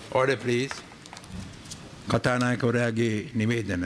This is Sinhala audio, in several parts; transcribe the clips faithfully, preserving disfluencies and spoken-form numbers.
Order, please. කතානායකවරයාගේ නිවේදන.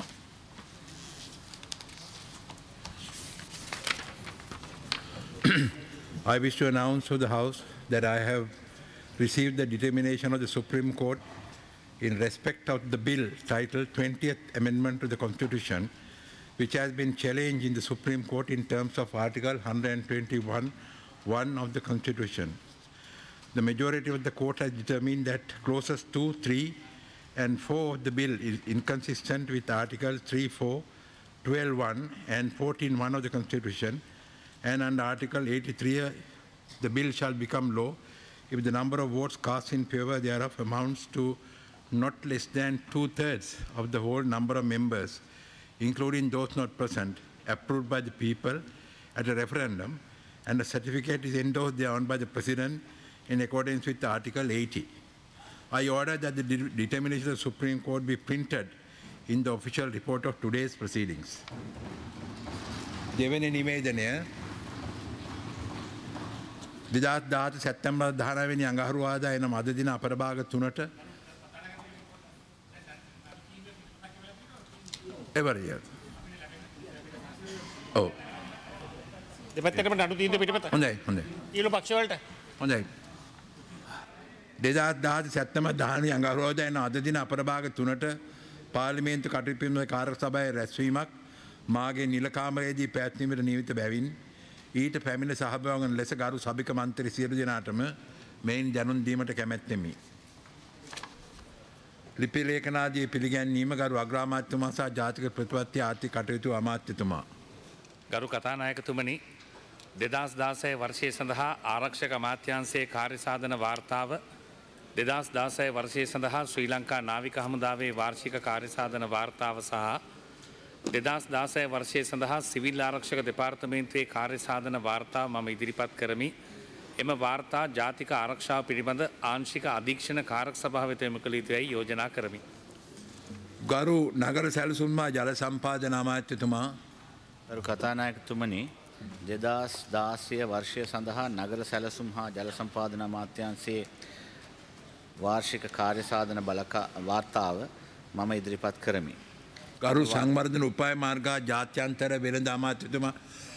I wish to announce to the House that I have received the determination of the Supreme Court in respect of the bill titled twentieth Amendment to the Constitution, which has been challenged in the Supreme Court in terms of Article one hundred twenty-one one of the Constitution. The majority of the court has determined that clauses two, three, and four of the bill is inconsistent with Article three, four, twelve, one, and fourteen, one of the Constitution, and under Article eighty-three, uh, the bill shall become law if the number of votes cast in favor thereof amounts to not less than two-thirds of the whole number of members, including those not present, approved by the people at a referendum, and a certificate is endorsed thereon by the President in accordance with Article eighty. I order that the de determination of the Supreme Court be printed in the official report of today's proceedings. දෙවෙනි නිවේදනය දෙදාස් දහඅට සැප්තැම්බර් දහනවය වෙනි අඟහරුවාදා එන මද දින අපරභාග තුනට එවරිය. ඔව්. දෙපැත්තටම නඩු තීන්දුව පිටපත. හොඳයි හොඳයි. ඊළු පක්ෂ වලට. හොඳයි. දෙදාස් දහඅට සැප්තැම්බර් දහනවය අඟහරුවාදා එන අද දින අපරභාග තුනට පාර්ලිමේන්තු කටයුතු පිළිබඳ කාර්ය සභාවේ රැස්වීමක් මාගේ නිල කාමරයේදී පැවැත්වීමට නියමිත බැවින් ඊට පැමිණ සහභාගී වන ලෙස ගරු සභික මන්ත්‍රී සියලු දෙනාටම මෙයින් දැනුම් දීමට කැමැත්තෙමි. ලිපි ලේඛනාදී පිළිගැන්වීම ගරු අග්‍රාමාත්‍යතුමා සහ ජාතික ප්‍රතිපත්ති ආර්ථික කටයුතු අමාත්‍යතුමා. ගරු කතානායකතුමනි, දෙදාස් දාසය වර්ෂය සඳහා ආරක්ෂක අමාත්‍යාංශයේ කාර්යසාධන වාර්තාව, දෙදාස් දාසය වර්ෂය සඳහා ශ්‍රී ලංකා නාවික හමුදාවේ වාර්ෂික කාර්යසාධන වාර්තාව සහ දෙදාස් දාසය වර්ෂය සඳහා සිවිල් ආරක්ෂක දෙපාර්තමේන්තුවේ කාර්යසාධන වාර්තාව මම ඉදිරිපත් කරමි. එම වාර්තා ජාතික ආරක්ෂාව පිළිබඳ ආංශික අධීක්ෂණ කාරක සභාව වෙත යොමු කළ යුතුයි යෝජනා කරමි. ගරු නගර සැලසුම් හා ජල සම්පාදන අමාත්‍යතුමා. ගරු කතානායකතුමනි, දෙදාස් දාසය වර්ෂය සඳහා නගර සැලසුම් හා ජල සම්පාදන අමාත්‍යාංශයේ වාර්ෂික කාර්යසාධන බලකා වාර්තාව මම ඉදිරිපත් කරමි. ගරු සංවර්ධන උපාය මාර්ග ජාත්‍යන්තර වෙළඳ අමාත්‍යතුමා.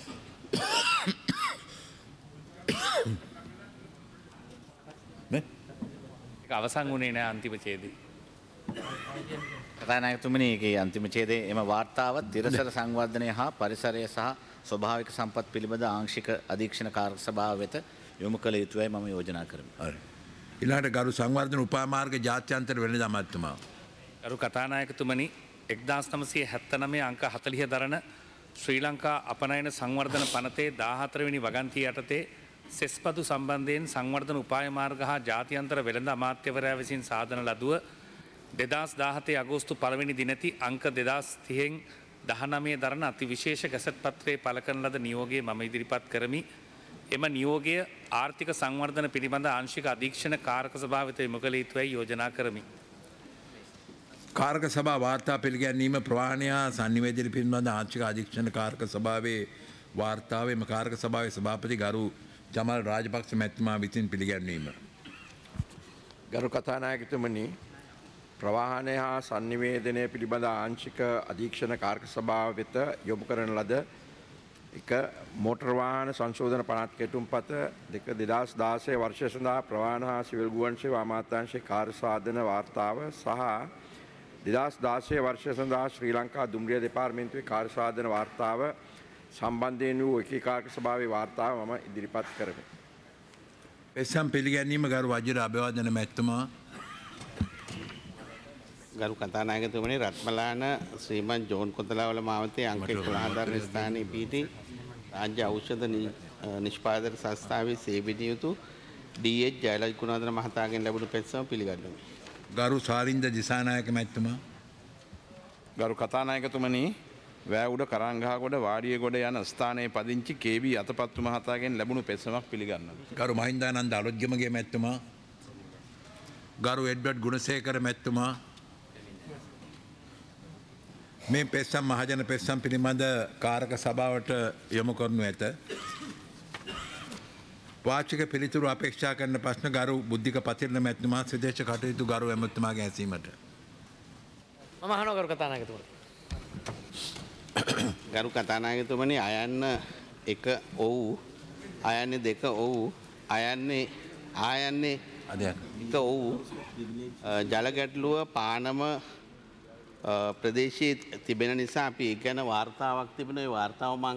අවසන් වුණේ නෑ අන්තිම ඡේදය. කතානායකතුමනි, ඒකේ අන්තිම ඡේදයේ එම වාර්තාව තිරසර සංවර්ධනය හා පරිසරය සහ ස්වභාවික සම්පත් පිළිබඳ ආංශික අධීක්ෂණ කාර්ය සභාව වෙත යොමු කළ යුතුයි මම යෝජනා කරමි. හරි. ඊළඟට ගරු සංවර්ධන උපාය මාර්ග ජාත්‍යන්තර වෙළඳ අමාත්‍යතුමා. ගරු කතානායකතුමනි, එක්දාස් නවසිය හැත්තෑනවය අංක හතළිහ දරන ශ්‍රී ලංකා අපනයන සංවර්ධන පනතේ දාහතර වෙනි වගන්තිය යටතේ සෙස්පතු සම්බන්ධයෙන් සංවර්ධන උපාය මාර්ග හා ජාත්‍යන්තර වෙළඳ අමාත්‍යවරයා විසින් සාධන ලදුව දෙදාස් දාහතේ අගෝස්තු පළවෙනි දිනති අංක දෙදාස් තිහෙන් දහනවය දරන අති විශේෂ ගැසට් පත්‍රයේ පළ කරන ලද නියෝගය මම ඉදිරිපත් කරමි. එම නියෝගය ආර්ථික සංවර්ධන පිළිබඳ ආංශික අධීක්ෂණ කාරක සභාව වෙත යොමු කළ යුතුයි යෝජනා කරමි. කාරක සභා වාර්තා පිළිගැන්වීම ප්‍රවාහනය හා සංනිවේදනය පිළිබඳ ආංශික අධීක්ෂණ කාරක සභාවේ වාර්තාව එම කාරක සභාවේ සභාපති ගරු ජමල් රාජපක්ෂ මැතිතුමා විසින් පිළිගැන්වීම. ගරු කතානායකතුමනි, ප්‍රවාහනය හා සංනිවේදනය පිළිබඳ ආංශික අධීක්ෂණ කාරක සභාව වෙත යොමු කරන ලද එක මෝටර් වාහන සංශෝධන පනත් කෙටුම්පත දෙක දෙදාස් දාසය වර්ෂය සඳහා ප්‍රවාහන හා සිවිල් ගුවන් සේවා අමාත්‍යාංශයේ කාර්යසාධන වාර්තාව සහ දෙදාස් දාසය වර්ෂය සඳහා ශ්‍රී ලංකා දුම්රිය දෙපාර්තමේන්තුවේ කාර්යසාධන වාර්තාව සම්බන්ධයෙන් වූ ඒකීකාරක සභාවේ වාර්තාව මම ඉදිරිපත් කරමි. පෙස්සම් පිළිගැන්වීම ගරු වජිර අභිවාදන මැතිතුමා. ගරු කතානායකතුමනි, රත්මලාන ශ්‍රීමන් ජෝන් කොතලාවල මාවතේ අංක එකොළහ දරන ස්ථානයේ පිහිටි රාජ්‍ය ඖෂධ නිෂ්පාදක සංස්ථාවේ සේවයට යුතු ඩී.එච්. ජයලජ් ගුණවර්ධන මහතාගෙන් ලැබුණු පෙත්සම පිළිගන්නවා. ගරු සාලින්ද දිසානායක මැතිතුමා. ගරු කතානායකතුමනි, වැෑඋඩ කරංගහගොඩ වාඩියගොඩ යන ස්ථානයේ පදිංචි කේ.වී. අතපත්තු මහතාගෙන් ලැබුණු පෙත්සමක් පිළිගන්නවා. ගරු මහින්දානන්ද අලුත්ගමගේ මැතිතුමා. ගරු එඩ්වඩ් ගුණසේකර මැතිතුමා. මේ පෙත්සම් මහජන පෙත්සම් පිළිබඳ කාරක සභාවට යොමු කරනු ඇත. වාචික පිළිතුරු අපේක්ෂා කරන ප්‍රශ්න ගරු බුද්ධික පතිරණ මැතිතුමා විදේශ කටයුතු ගරු ඇමතිතුමාගේ ඇසීමට. මම අහනවා ගරු කතානායකතුමනි. ගරු කතානායකතුමනි අයන්න එක ඔව් අයන්නේ දෙක ඔව් අයන්නේ ආයන්නේ එක ඔව් ජල ගැටලුව පානම ප්‍රදේශයේ තිබෙන නිසා අපි ඒ ගැන වාර්තාවක් තිබෙන ඒ වාර්තාව මං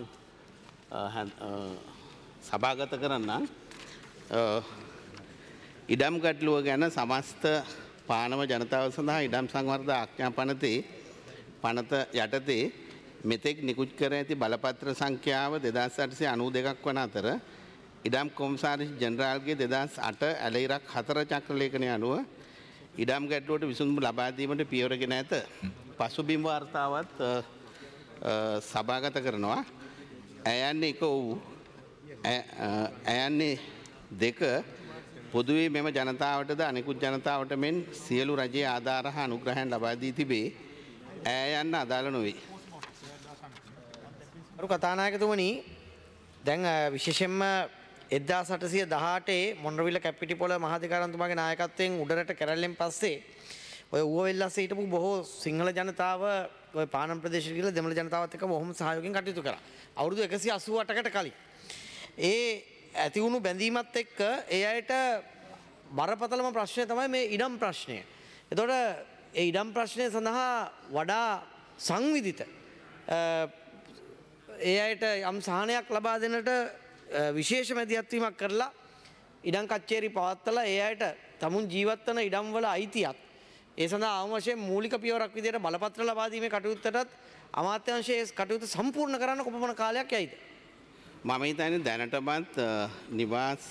සභාගත කරන්නම්. ඉඩම් ගැටලුව ගැන සමස්ත පානම ජනතාව සඳහා ඉඩම් සංවර්ධන ආඥා පනතේ පනත යටතේ මෙතෙක් නිකුත් කර ඇති බලපත්‍ර සංඛ්‍යාව දෙදාස් අටසිය අනූ දෙකක් වන අතර ඉඩම් කොමසාරිස් ජෙනරාල්ගේ දෙදාස් අට ඇලයිරක් හතර චක්‍රලේඛනය අනුව ඉඩම් ගැටලුවට විසඳුම ලබා දීමට පියවරගෙන ඇත. පසුබිම් වාර්තාවත් සභාගත කරනවා. ඇයන්නේ එක ඔව් ඇයන්නේ දෙක පොදුවේ මෙම ජනතාවටද අනෙකුත් ජනතාවට මෙන් සියලු රජයේ ආධාර හා අනුග්‍රහයන් ලබා දී තිබේ. ඇය යන්න අදාළ නොවේ. ගරු කතානායකතුමනි දැන් විශේෂයෙන්ම එක්දාස් අටසිය දහඅටේ මොණරවිල කැපිටිපොළ මහාධිකාරතුමාගේ නායකත්වයෙන් උඩරට කැරැල්ලෙන් පස්සේ ඔය ඌවවෙල්ලස්ස හිටපු බොහෝ සිංහල ජනතාව ඔය පානම් ප්‍රදේශයට ගිහලා දෙමළ ජනතාවත් එක්ක බොහොම සහයෝගයෙන් කටයුතු කරා. අවුරුදු එකසිය අසූ අටකට කලින්. ඒ ඇති වුණු බැඳීමත් එක්ක ඒ අයට බරපතලම ප්‍රශ්නය තමයි මේ ඉඩම් ප්‍රශ්නය. එතකොට ඒ ඉඩම් ප්‍රශ්නය සඳහා වඩා සංවිධිත ඒ අයට යම් සහනයක් ලබා දෙන්නට විශේෂ මැදිහත්වීමක් කරලා ඉඩම් කච්චේරි පවත්වලා ඒ අයට තමුන් ජීවත් වන ඉඩම් වල අයිතියක් ඒ සඳහා අවම වශයෙන් මූලික පියවරක් විදිහට බලපත්‍ර ලබා දීමේ කටයුත්තටත් අමාත්‍යාංශයේ කටයුතු සම්පූර්ණ කරන්න කොපමණ කාලයක් යයිද? මම හිතන්නේ දැනටමත් නිවාස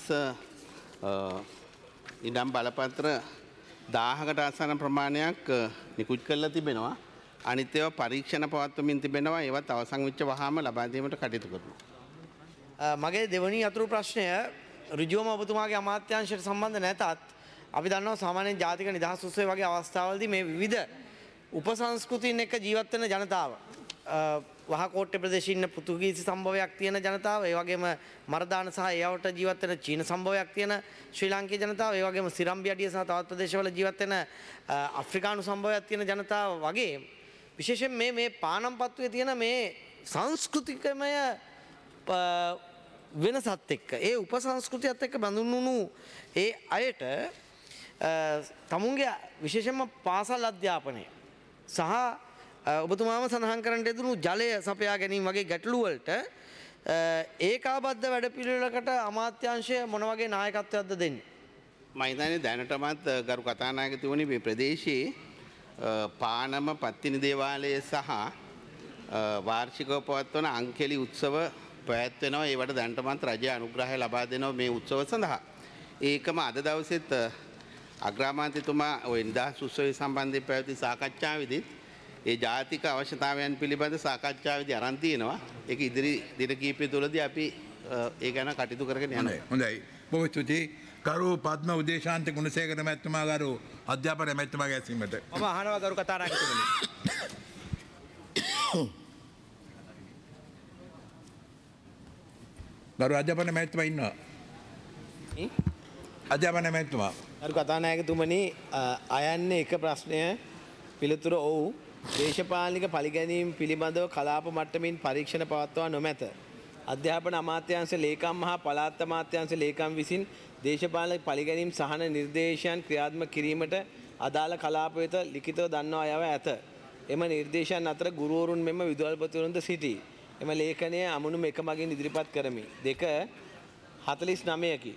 ඉඩම් බලපත්‍ර දාහකට ආසන්න ප්‍රමාණයක් නිකුත් කරලා තිබෙනවා. අනිත් ඒවා පරීක්ෂණ පවත්වමින් තිබෙනවා. ඒවත් අවසන් වෙච්ච වහාම ලබා දීමට කටයුතු කරනවා. මගේ දෙවනි අතුරු ප්‍රශ්නය ඍජුවම ඔබතුමාගේ අමාත්‍යාංශයට සම්බන්ධ නැතත් අපි දන්නවා සාමාන්‍යයෙන් ජාතික නිදහස් උත්සවය වගේ අවස්ථාවලදී මේ විවිධ උපසංස්කෘතීන් එක්ක ජීවත් වෙන ජනතාව වහකෝට්ටේ ප්‍රදේශයේ ඉන්න පෘතුගීසි සම්භවයක් තියෙන ජනතාව, ඒ වගේම මරදාන සහ ඒවට ජීවත් වෙන චීන සම්භවයක් තියෙන ශ්‍රී ලාංකේය ජනතාව, ඒ වගේම සිරම්බි අඩිය සහ තවත් ප්‍රදේශවල ජීවත් වෙන අප්‍රිකානු සම්භවයක් තියෙන ජනතාව වගේ විශේෂයෙන් මේ මේ පානම්පත්තුවේ තියෙන මේ සංස්කෘතිකමය වෙනසත් එක්ක ඒ උපසංස්කෘතියත් එක්ක බඳුන්වුණු ඒ අයට තමුන්ගේ විශේෂයෙන්ම පාසල් අධ්‍යාපනය සහ ඔබතුමාම සඳහන් කරන්න යෙදුණු ජලය සපයා ගැනීම වගේ ගැටලු වලට ඒකාබද්ධ වැඩපිළිවෙලකට අමාත්‍යාංශය මොන වගේ නායකත්වයක්ද දෙන්නේ? මම හිතන්නේ දැනටමත් ගරු කතානායකතුමනි මේ ප්‍රදේශයේ පානම පත්තිනි දේවාලය සහ වාර්ෂිකව පවත්වන අංකෙලි උත්සව පැවැත්වෙනවා. ඒවට දැනටමත් රජය අනුග්‍රහය ලබා දෙනවා මේ උත්සව සඳහා. ඒකම අද දවසෙත් අග්‍රාමාත්‍යතුමා ওই නිදහස් උත්සවය සම්බන්ධයෙන් පැවති සාකච්ඡාවේදීත් ඒ ජාතික අවශ්‍යතාවයන් පිළිබඳ සාකච්ඡාවේදී අරන් තියෙනවා. ඒක ඉදිරි දින කිහිපය තුළදී අපි ඒ ගැන කටයුතු කරගෙන යනවා. හොඳයි. බොහොම ස්තුතියි. කරු පද්ම උදේශාන්ත ගුණසේකර මැතිතුමා ගරු අධ්‍යාපන මැතිතුමාගේ ඇසීමට. මම අහනවා ගරු කතානායකතුමනි. ගරු අධ්‍යාපන මැතිතුමා ඉන්නවා. අධ්‍යාපන මැතිතුමා. ගරු කතානායකතුමනි අයන්නේ එක ප්‍රශ්නය පිළිතුර ඔව්. දේශපාලනික පරිගැනීම් පිළිබඳව කලාප මට්ටමින් පරීක්ෂණ පවත්වා නොමැත. අධ්‍යාපන අමාත්‍යාංශ ලේකම් හා පළාත් අමාත්‍යාංශ ලේකම් විසින් දේශපාලන පරිගැනීම් සහන නිර්දේශයන් ක්‍රියාත්මක කිරීමට අදාළ කලාප වෙත ලිඛිතව දන්වා යව ඇත. එම නිර්දේශයන් අතර ගුරුවරුන් මෙම විදුහල්පතිවරුන්ද සිටී. එම ලේඛනය අමුණුම එක මගින් ඉදිරිපත් කරමි. දෙක හතළිස් නවයකි.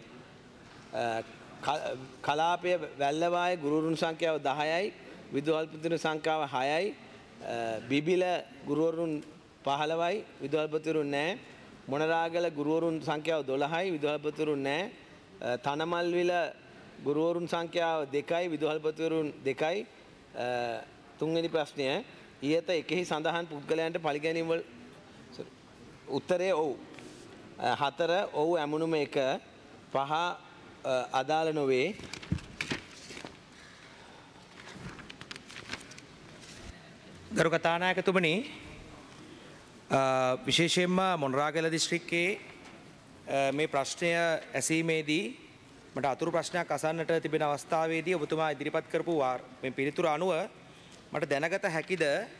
කලාපය වැල්ලවායේ ගුරුවරුන් සංඛ්‍යාව දහයයි. විදුහල්පතිවරුන් සංඛ්‍යාව හයයි. බිබිල ගුරුවරුන් පහළොවයි. විදුහල්පතිවරුන් නැහැ. මොනරාගල ගුරුවරුන් සංඛ්‍යාව දොළහයි. විදුහල්පතිවරුන් නැහැ. තනමල්විල ගුරුවරුන් සංඛ්‍යාව දෙකයි. විදුහල්පතිවරුන් දෙකයි. තුන්වෙනි ප්‍රශ්නය ඊයත එකෙහි සඳහන් පුද්ගලයන්ට පරිගැනීම් වල උත්තරේ ඔව්. හතර ඔව් ඇමුණුම එක. පහ අදාළ නොවේ. ගරු කතානායකතුමනි විශේෂයෙන්ම මොනරාගල දිස්ත්‍රික්කයේ මේ ප්‍රශ්නය ඇසීමේදී මට අතුරු ප්‍රශ්නයක් අසන්නට තිබෙන අවස්ථාවේදී ඔබතුමා ඉදිරිපත් කරපු මේ පිළිතුර අනුව මට දැනගත හැකිද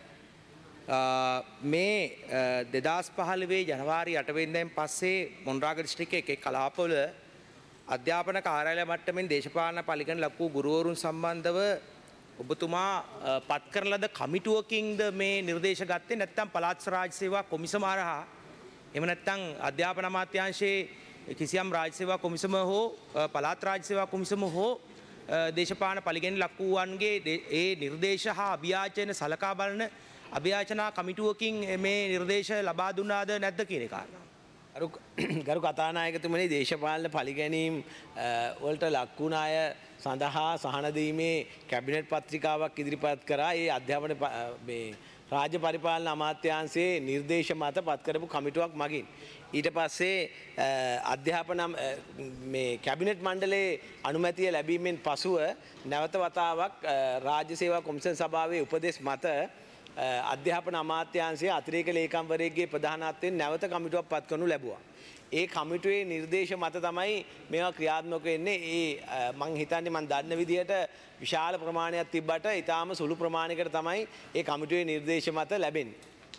මේ දෙදහස් පහළොව ජනවාරි අට වෙනිදාන් පස්සේ මොණරාගල දිස්ත්‍රික්කයේ එක් එක් කලාපවල අධ්‍යාපන කාර්යාලය මට්ටමින් දේශපාලන පරිගණන ලක්වූ ගුරුවරුන් සම්බන්ධව ඔබතුමා පත් කරන ලද කමිටුවකින්ද මේ නිර්දේශ ගත්තේ නැත්නම් පළාත් රාජ්‍ය සේවා කොමිසම හරහා එහෙම නැත්නම් අධ්‍යාපන අමාත්‍යාංශයේ කිසියම් රාජ්‍ය සේවා කොමිසම හෝ පළාත් රාජ්‍ය සේවා කොමිසම හෝ දේශපාලන පරිගණන ලක්වූවන්ගේ ඒ නිර්දේශ හා අභියාචන සලකා බලන අභියාචනා කමිටුවකින් මේ නිර්දේශ ලබා දුන්නාද නැද්ද කියන කාරණා. ගරු කතානායකතුමනි දේශපාලන පරිගැනීම් වලට ලක්වුණ අය සඳහා සහන දීමේ කැබිනට් පත්‍රිකාවක් ඉදිරිපත් කරා. ඒ අධ්‍යාපන මේ රාජ්‍ය පරිපාලන අමාත්‍යාංශයේ නිර්දේශ මත පත් කරපු කමිටුවක් මගින් ඊට පස්සේ අධ්‍යාපන මේ කැබිනට් මණ්ඩලයේ අනුමැතිය ලැබීමෙන් පසුව නැවත වතාවක් රාජ්‍ය සේවා කොමිසම් සභාවේ උපදෙස් මත අධ්‍යාපන අමාත්‍යාංශයේ අතිරේක ලේකම්වරයෙකුගේ ප්‍රධානත්වයෙන් නැවත කමිටුවක් පත් කරනු ලැබුවා. ඒ කමිටුවේ නිර්දේශ මත තමයි මේවා ක්‍රියාත්මක වෙන්නේ. ඒ මං හිතන්නේ මං දන්න විදිහට විශාල ප්‍රමාණයක් තිබ්බට ඊටාම සුළු ප්‍රමාණයකට තමයි ඒ කමිටුවේ නිර්දේශ මත ලැබෙන්නේ.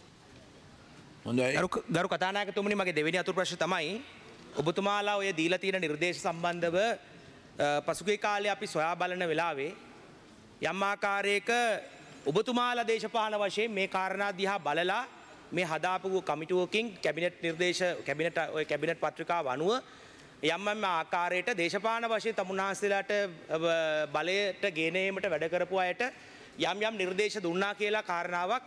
හොඳයි. ගරු කතානායකතුමනි මගේ දෙවෙනි අතුරු ප්‍රශ්න තමයි ඔබතුමාලා ඔය දීලා තියෙන නිර්දේශ සම්බන්ධව පසුගිය කාලේ අපි සොයා බලන වෙලාවේ යම් ආකාරයක ඔබතුමාලා දේශපාලන වශයෙන් මේ කාරණා දිහා බලලා මේ හදාපු කමිටුවකින් කැබිනට් නිර්දේශ කැබිනට් ඔය කැබිනට් පත්‍රිකාව අනුව යම් යම් ආකාරයට දේශපාලන වශයෙන් තමුන්නාන්සේලාට බලයට ගෙන ඒමට වැඩ කරපු අයට යම් යම් නිර්දේශ දුන්නා කියලා කාරණාවක්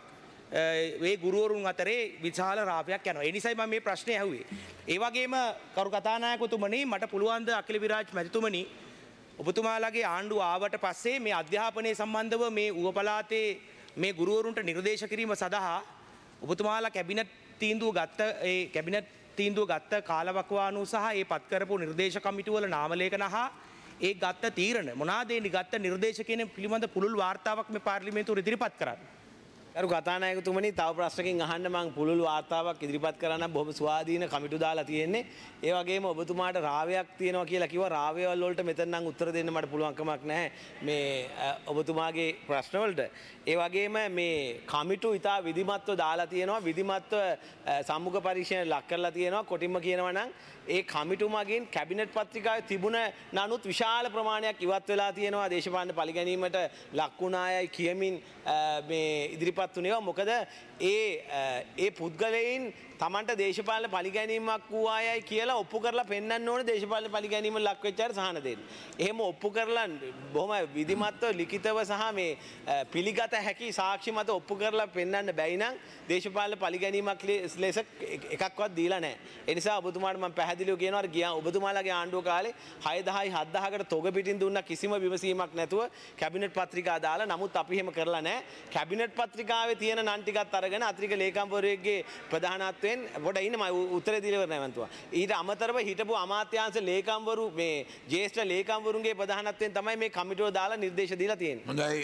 ඒ ගුරුවරුන් අතරේ විශාල රාපයක් යනවා. ඒ නිසායි මම මේ ප්‍රශ්නේ ඇහුවේ. ඒ වගේම කරු කතානායකතුමනි මට පුළුවන් ද අකිල විරාජ් මැතිතුමනි ඔබතුමාලාගේ ආණ්ඩුව ආවට පස්සේ මේ අධ්‍යාපනයේ සම්බන්ධව මේ ඌව පළාතේ මේ ගුරුවරුන්ට නිර්දේශ කිරීම සඳහා ඔබතුමාලා කැබිනට් තීන්දුව ගත්ත ඒ කැබිනට් තීන්දුව ගත්ත කාලවකවානුව සහ ඒ පත් කරපු නිර්දේශ කමිටුවල නාම ලේඛන හා ඒ ගත්ත තීරණ මොනවාද ඒ ගත්ත නිර්දේශ කියන පිළිබඳ පුළුල් වාර්තාවක් මේ පාර්ලිමේන්තුවට ඉදිරිපත් කරන්නේ. ගරු කතානායකතුමනි තව ප්‍රශ්නකින් අහන්න මම පුළුල් වාර්තාවක් ඉදිරිපත් කරන්න බොහොම ස්වාධීන කමිටු දාලා තියෙන්නේ. ඒ වගේම ඔබතුමාට රාවයක් තියෙනවා කියලා කිව්වා. රාවයවල වලට මෙතන නම් උත්තර දෙන්න මට පුළුවන් කමක් නැහැ මේ ඔබතුමාගේ ප්‍රශ්න වලට. ඒ වගේම මේ කමිටු ඉතා විධිමත්ව දාලා තියෙනවා. විධිමත්ව සම්මුඛ පරීක්ෂණ ලක් කරලා තියෙනවා. කොටින්ම කියනවා නම් ඒ කමිටු මගින් කැබිනට් පත්‍රිකාවේ තිබුණ නනුත් විශාල ප්‍රමාණයක් ඉවත් වෙලා තියෙනවා. දේශපාලන පරිගැනීමට ලක් වුණ අයයි කියමින් මේ ඉදිරිපත් වුණේවා. මොකද ඒ ඒ පුද්ගලයන් තමන්ට දේශපාලන පරිගැනීමක් වූ අයයි කියලා ඔප්පු කරලා පෙන්වන්න ඕනේ දේශපාලන පරිගැනීම ලක් වෙච්ච අය සහන දෙන්න. එහෙම ඔප්පු කරලා බොහොම විධිමත්ව ලිඛිතව සහ මේ පිළිගත හැකි සාක්ෂි මත ඔප්පු කරලා පෙන්වන්න බැයි නම් දේශපාලන පරිගැනීමක් ලෙස එකක්වත් දීලා නැහැ. ඒ නිසා ඔබතුමාට මම පැහැදිලිව කියනවා ගියා ඔබතුමාලාගේ ආණ්ඩුව කාලේ හය දහයි හත් දහකට තොග පිටින් දුන්න කිසිම විමසීමක් නැතුව කැබිනට් පත්‍රිකා දාලා නමුත් අපි එහෙම කරලා නැහැ. කැබිනට් පත්‍රිකාවේ තියෙන නම් ටිකත් අරගෙන අතිරික ලේකම්වරයෙක්ගේ ප්‍රධානත්වයෙන් පොඩ ඉන්න මම උත්තරේ දීලා ඉවර නැවන්තුවා. ඊට අමතරව හිටපු අමාත්‍යාංශ ලේකම්වරු මේ ජ්‍යෙෂ්ඨ ලේකම්වරුන්ගේ ප්‍රධානත්වයෙන් තමයි මේ කමිටුව දාලා නිර්දේශ දීලා තියෙන්නේ. හොඳයි.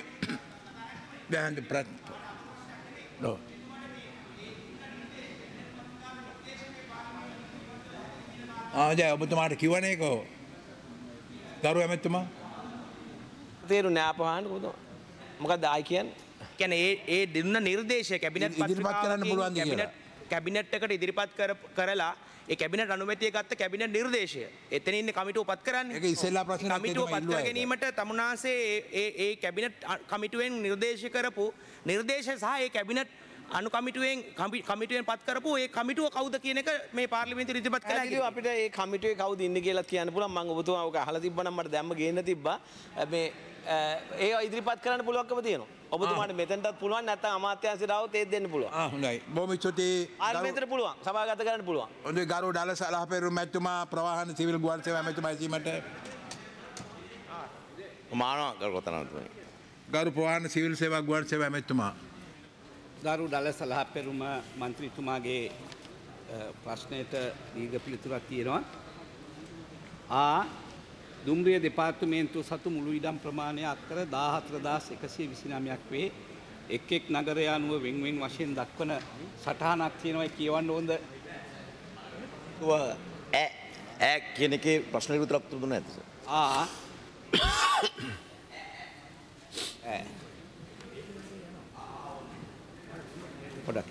දැන් ප්‍රත් නෝ ආජා ඔබතුමාට කිව්වනේ කෝ ගරු ඇමතුමා තේරුණේ අපහාන කොහොමද මොකක්ද ආයි කියන්නේ කියන්නේ ඒ ඒ දුන්න නිර්දේශය කැබිනට් ඉදිරිපත් කරන්න පුළුවන් ද කියලා කැබිනට් එකට ඉදිරිපත් කරලා ඒ කැබිනට් අනුමැතිය ගත්ත කැබිනට් නිර්දේශය එතන ඉන්නේ කමිටුව පත් කරන්නේ ඒක ඉස්සෙල්ලා ප්‍රශ්න කමිටුව පත් කර ගැනීමට තමුන්නාන්සේ ඒ ඒ කැබිනට් කමිටුවෙන් නිර්දේශ කරපු නිර්දේශ සහ ඒ කැබිනට් අනු කමිටුවෙන් කමිටුවෙන් පත් කරපු ඒ කමිටුව කවුද කියන එක මේ පාර්ලිමේන්තුවේ ඉදිරිපත් කළා. ඇයි අපිට ඒ කමිටුවේ කවුද ඉන්නේ කියලා කියන්න පුළුවන්. මම ඔබතුමා ඔක අහලා තිබ්බනම් මට දැම්ම ගේන්න තිබ්බා. මේ ඒ ඉදිරිපත් කරන්න පුළුවන්කම තියෙනවා. ඔබතුමාට මෙතනටත් පුළුවන් නැත්නම් අමාත්‍යාංශයට આવොත් ඒත් දෙන්න පුළුවන්. ආ හොඳයි. බොහොම ස්තුතියි. පාර්ලිමේන්තුවට පුළුවන්. සභාගත කරන්න පුළුවන්. හොඳයි ගරු ඩාල සලහපෙරු මැතිතුමා ප්‍රවාහන සිවිල් ගුවන් සේවා මැතිතුමා ඇසීමට මානවා ගරු කතානායකතුමනි. ගරු ප්‍රවාහන සිවිල් සේවා ගුවන් සේවා මැතිතුමා ගරු ඩල සලහපෙරුම මන්ත්‍රීතුමාගේ ප්‍රශ්නයට දීර්ඝ පිළිතුරක් තියෙනවා. ආ දුම්රිය දෙපාර්තමේන්තුව සතු මුළු ඉඩම් ප්‍රමාණය අක්කර දාහතර දහස් එකසිය විසිනවයක් වේ. එක් එක් නගරය අනුව වෙන් වෙන් වශයෙන් දක්වන සටහනක් තියෙනවා කියවන්න ඕනද? ඈ කියන එකේ ප්‍රශ්නෙට විතරක් උත්තර දුන්නා නැද්ද සර්? ආ ඈ පොඩක්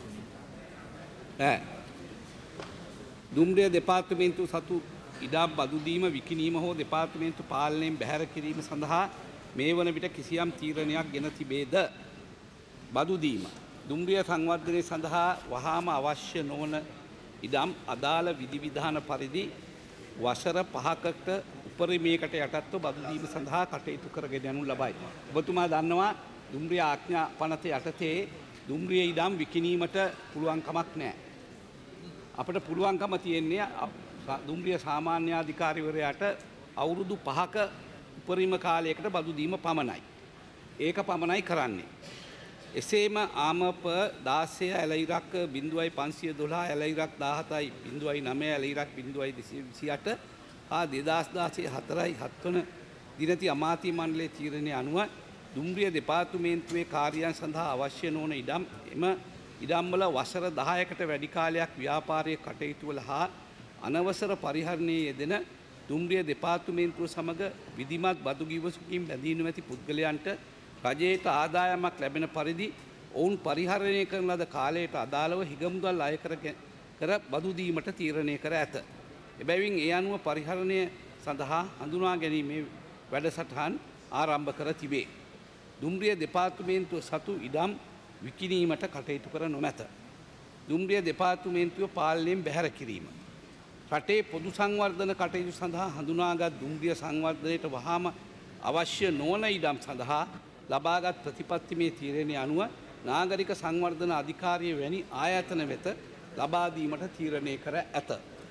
ඈ දුම්රිය දෙපාර්තමේන්තුව සතු ඉඩම් බදු දීම විකිණීම හෝ දෙපාර්තමේන්තු පාලනයෙන් බැහැර කිරීම සඳහා මේ වන විට කිසියම් තීරණයක් ගෙන තිබේද? බදු දීම දුම්රිය සංවර්ධනය සඳහා වහාම අවශ්‍ය නොවන ඉඩම් අදාළ විධිවිධාන පරිදි වසර පහකට උපරිමයකට යටත්ව බදු දීම සඳහා කටයුතු කරගෙන යනු ලබයි. ඔබතුමා දන්නවා දුම්රිය ආඥා පනත යටතේ දුම්රිය ඉඩම් විකිණීමට පුළුවන් කමක් නැහැ. අපිට පුළුවන්කම තියෙන්නේ දුම්රිය සාමාන්‍යාධිකාරිවරයාට අවුරුදු පහක උපරිම කාලයකට බදු දීම පමණයි. ඒක පමණයි කරන්නේ. එසේම ආමප දාසය ඇලයිරක් බිඳුවයි පන්සිය දොළහා ඇලයිරක් දාහතයි බිඳුවයි නමය ඇලයිරක් බිඳුවයි දෙසිය විසි අට හා දෙදස් දාසය හතරයි හත්වන දිනති අමාත්‍ය මණ්ඩලයේ තීරණය අනුව දුම්රිය දෙපාර්තමේන්තුවේ කාර්යයන් සඳහා අවශ්‍ය නොවන ඉඩම් එම ඉඩම්වල වසර දහයකට වැඩි කාලයක් ව්‍යාපාරයේ කටයුතුවල හා අනවසර පරිහරණයේ යෙදෙන දුම්රිය දෙපාර්තමේන්තුව සමග විධිමත් බදු ගිවිසුමකින් බැඳී නොමැති පුද්ගලයන්ට රජයට ආදායමක් ලැබෙන පරිදි ඔවුන් පරිහරණය කරන ලද කාලයට අදාළව හිගමුදල් අය කර කර බදු දීමට තීරණය කර ඇත. එබැවින් ඒ අනුව පරිහරණය සඳහා හඳුනා ගැනීමේ වැඩසටහන් ආරම්භ කර තිබේ. දුම්රිය දෙපාර්තමේන්තුව සතු ඉඩම් විකිණීමට කටයුතු කර නොමැත. දුම්රිය දෙපාර්තමේන්තුව පාලනයෙන් බැහැර කිරීම. රටේ පොදු සංවර්ධන කටයුතු සඳහා හඳුනාගත් දුම්රිය සංවර්ධනයට වහාම අවශ්‍ය නොවන ඉඩම් සඳහා ලබාගත් ප්‍රතිපත්තිමේ තීරණය අනුව නාගරික සංවර්ධන අධිකාරිය වැනි ආයතන වෙත ලබා දීමට තීරණය කර ඇත.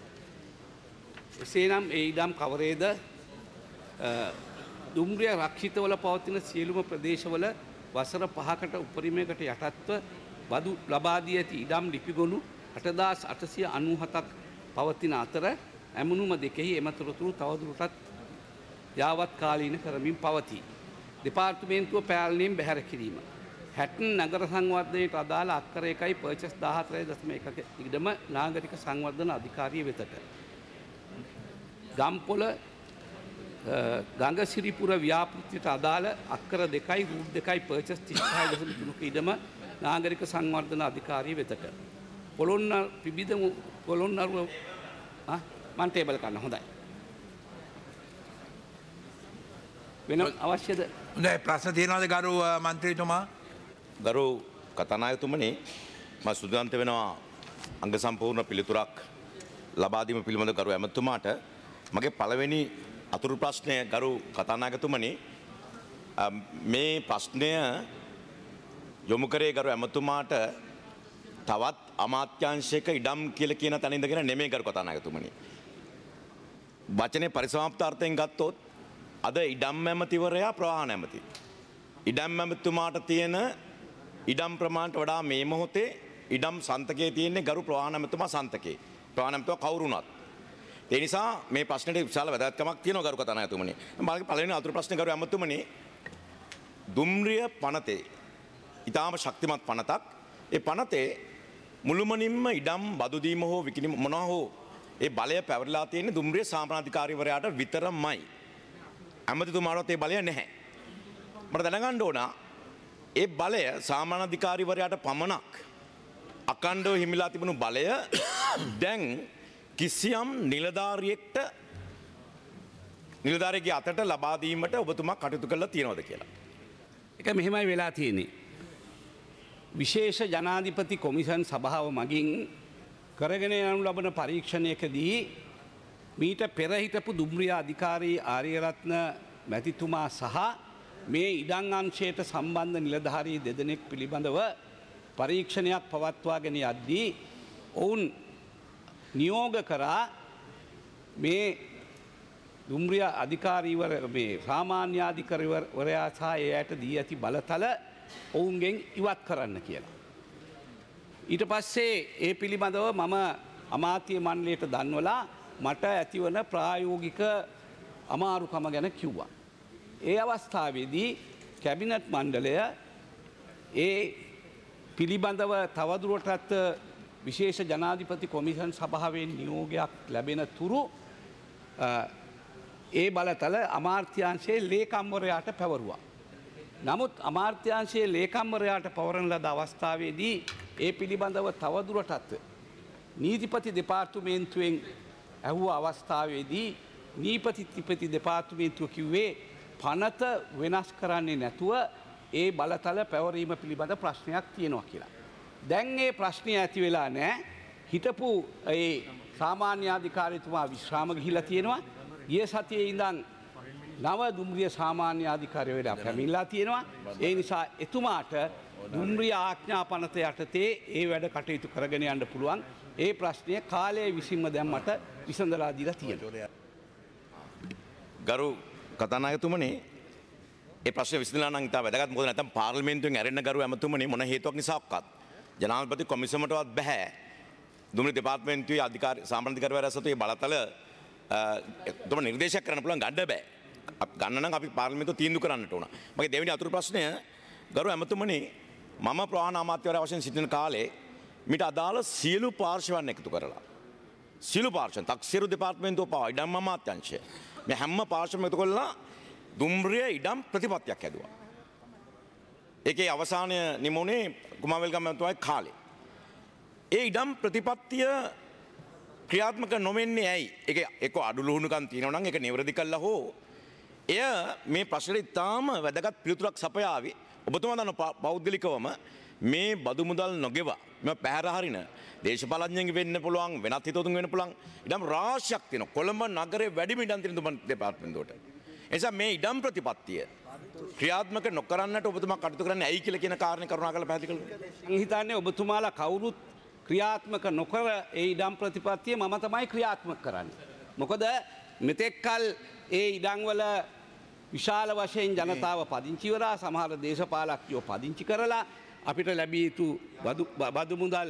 එසේනම් ඒ ඉඩම් කවරේද? දුම්රිය රක්ෂිතවල පවතින සියලුම ප්‍රදේශවල වසර පහකට උපරිමයකට යටත්ව බදු ලබා දී ඇති ඉඩම් ලිපිගොනු අටදාස් අටසිය අනූහතක් පවතින අතර ඇමුණුම දෙකෙහි එම තොරතුරු තවදුරටත් යාවත් කාලීන කරමින් පවතී. දෙපාර්තමේන්තුව පාලනයෙන් බැහැර කිරීම. හැටන් නගර සංවර්ධනයට අදාළ අක්කර එකයි පර්චස් දාහතරය දශම එකක ඉඩම නාගරික සංවර්ධන අධිකාරිය වෙතට. ගම්පොල ගංගසිරිපුර ව්‍යාපෘතියට අදාළ අක්කර දෙකයි රූට් දෙකයි පර්චස් තිස්හය දශම තුනක ඉඩම නාගරික සංවර්ධන අධිකාරිය වෙතට. පොළොන්න පිබිද පොළොන්නරුව මන් ටේබල් කරන්න හොඳයි. වෙන අවශ්‍යද? හොඳයි ප්‍රශ්න තියෙනවද ගරු මන්ත්‍රීතුමා? ගරු කතානායකතුමනි මම සුදුන්ත වෙනවා අංග සම්පූර්ණ පිළිතුරක් ලබා දීම පිළිබඳ ගරු ඇමතුමාට. මගේ පළවෙනි අතුරු ප්‍රශ්නය ගරු කතානායකතුමනි මේ ප්‍රශ්නය යොමු කරේ ගරු ඇමතුමාට තවත් අමාත්‍යාංශයක ඉඩම් කියලා කියන තැන ඉඳගෙන නෙමෙයි ගරු කතානායකතුමනි. වචනේ පරිසමාප්තාර්ථයෙන් ගත්තොත් අද ඉඩම් ඇමතිවරයා ප්‍රවාහන ඇමති. ඉඩම් ඇමතුමාට තියෙන ඉඩම් ප්‍රමාණයට වඩා මේ මොහොතේ ඉඩම් සන්තකයේ තියෙන්නේ ගරු ප්‍රවාහන ඇමතුමා සන්තකේ. ප්‍රවාහන ඇමතුමා කවුරු වුණත්. ඒ නිසා මේ ප්‍රශ්නෙට විශාල වැදගත්කමක් තියෙනවා ගරු කතානායකතුමනි. මගේ පළවෙනි අතුරු ප්‍රශ්නේ ගරු ඇමතුමනි දුම්රිය පනතේ ඊටාම ශක්තිමත් පනතක්. ඒ පනතේ මුළුමනින්ම ඉඩම් බදු දීම හෝ විකිණීම මොනවා හෝ ඒ බලය පැවරලා තියෙන්නේ දුම්රිය සාමාන්‍යාධිකාරිවරයාට විතරමයි. ඇමතිතුමාටත් ඒ බලය නැහැ. මට දැනගන්න ඕන ඒ බලය සාමාන්‍යාධිකාරිවරයාට පමණක් අකණ්ඩව හිමිලා තිබුණු බලය දැන් කිසියම් නිලධාරියෙක්ට නිලධාරියෙකුගේ අතට ලබා දීමට ඔබතුමා කටයුතු කරලා තියෙනවද කියලා. ඒක මෙහෙමයි වෙලා තියෙන්නේ. විශේෂ ජනාධිපති කොමිෂන් සභාව මගින් කරගෙන යනු ලබන පරීක්ෂණයකදී මීට පෙර හිටපු දුම්රිය අධිකාරී ආරියරත්න මැතිතුමා සහ මේ ඉඩම් අංශයට සම්බන්ධ නිලධාරී දෙදෙනෙක් පිළිබඳව පරීක්ෂණයක් පවත්වාගෙන යද්දී ඔවුන් නියෝග කරා මේ දුම්රිය අධිකාරීවර මේ සාමාන්‍යාධිකාරිවරයා සහ ඒ අයට දී ඇති බලතල ඔවුන්ගෙන් ඉවත් කරන්න කියලා. ඊට පස්සේ ඒ පිළිබඳව මම අමාත්‍ය මණ්ඩලයට දන්වලා මට ඇතිවන ප්‍රායෝගික අමාරුකම ගැන කිව්වා. ඒ අවස්ථාවේදී කැබිනට් මණ්ඩලය ඒ පිළිබඳව තවදුරටත් විශේෂ ජනාධිපති කොමිෂන් සභාවෙන් නියෝගයක් ලැබෙන තුරු ඒ බලතල අමාත්‍යංශයේ ලේකම්වරයාට පැවරුවා. නමුත් අමාත්‍යංශයේ ලේකම්වරයාට පවරන ලද අවස්ථාවේදී ඒ පිළිබඳව තවදුරටත් නීතිපති දෙපාර්තමේන්තුවෙන් ඇහුව අවස්ථාවේදී නීපතිපති දෙපාර්තමේන්තුව කිව්වේ පනත වෙනස් කරන්නේ නැතුව ඒ බලතල පැවරීම පිළිබඳ ප්‍රශ්නයක් තියෙනවා කියලා. දැන් ඒ ප්‍රශ්නය ඇති වෙලා නෑ. හිටපු ඒ සාමාන්‍යාධිකාරීතුමා විශ්‍රාම ගිහිලා තියෙනවා. ගිය සතියේ ඉඳන් නව දුම්රිය සාමාන්‍යාධිකාරිවරයා පැමිණලා තියෙනවා. ඒ නිසා එතුමාට දුම්රිය ආඥා පනත යටතේ ඒ වැඩ කටයුතු කරගෙන යන්න පුළුවන්. ඒ ප්‍රශ්නය කාලය විසින්ම දැන් මට විසඳලා දීලා තියෙනවා. ගරු කතානායකතුමනි, ඒ ප්‍රශ්නේ විසඳලා නම් ඉතා වැදගත්. මොකද නැත්නම් පාර්ලිමේන්තුවෙන් ඇරෙන්න ගරු ඇමතුමනි මොන හේතුවක් නිසාවත් ජනාධිපති කොමිසමටවත් බෑ දුම්රිය දෙපාර්තමේන්තුවේ අධිකාරී සාමාන්‍යාධිකාරිවරයා සතු මේ බලතල තම නිර්දේශයක් කරන්න පුළුවන් ගන්න බෑ. ගන්න නම් අපි පාර්ලිමේන්තුව තීන්දුව කරන්නට ඕන. මගේ දෙවෙනි අතුරු ප්‍රශ්නය ගරු ඇමතුමනි, මම ප්‍රවාහන අමාත්‍යවරයා වශයෙන් සිටින කාලේ මිට අදාළ සියලු පාර්ශවයන් එකතු කරලා සියලු පාර්ශවයන් තක්සේරු දෙපාර්තමේන්තුව පවා ඉඩම් අමාත්‍යාංශය මේ හැම පාර්ශවයක්ම එකතු කරලා දුම්රිය ඉඩම් ප්‍රතිපත්තියක් හැදුවා. ඒකේ අවසානය නිමුණේ කුමාවෙල්ගම ඇමතුමාගේ කාලේ. ඒ ඉඩම් ප්‍රතිපත්තිය ක්‍රියාත්මක නොවෙන්නේ ඇයි? ඒක එක්ක අඩුලුහුණුකම් තියෙනවා නම් ඒක නිවැරදි කළා හෝ එය මේ ප්‍රශ්නෙට ඉතාම වැදගත් පිළිතුරක් සපයාවි. ඔබතුමා දන්න පෞද්ගලිකවම මේ බදු මුදල් නොගෙවා මේ පැහැර හරින දේශපාලඥයන්ගෙන් වෙන්න පුළුවන්, වෙනත් හිතවතුන් වෙන්න පුළුවන් ඉඩම් රාශියක් තියෙනවා. කොළඹ නගරේ වැඩිම ඉඩම් තියෙන දුම්රිය දෙපාර්තමේන්තුවට. ඒ නිසා මේ ඉඩම් ප්‍රතිපත්තිය ක්‍රියාත්මක නොකරන්නට ඔබතුමා කටයුතු කරන්නේ ඇයි කියලා කියන කාරණේ කරුණාකරලා පැහැදිලි කරන්න. මම හිතන්නේ ඔබතුමාලා කවුරුත් ක්‍රියාත්මක නොකර ඒ ඉඩම් ප්‍රතිපත්තිය මම තමයි ක්‍රියාත්මක කරන්නේ. මොකද මෙතෙක්කල් ඒ ඉඩම්වල විශාල වශයෙන් ජනතාව පදිංචි වෙලා සමහර දේශපාලකයෝ පදිංචි කරලා අපිට ලැබිය යුතු බදු මුදල්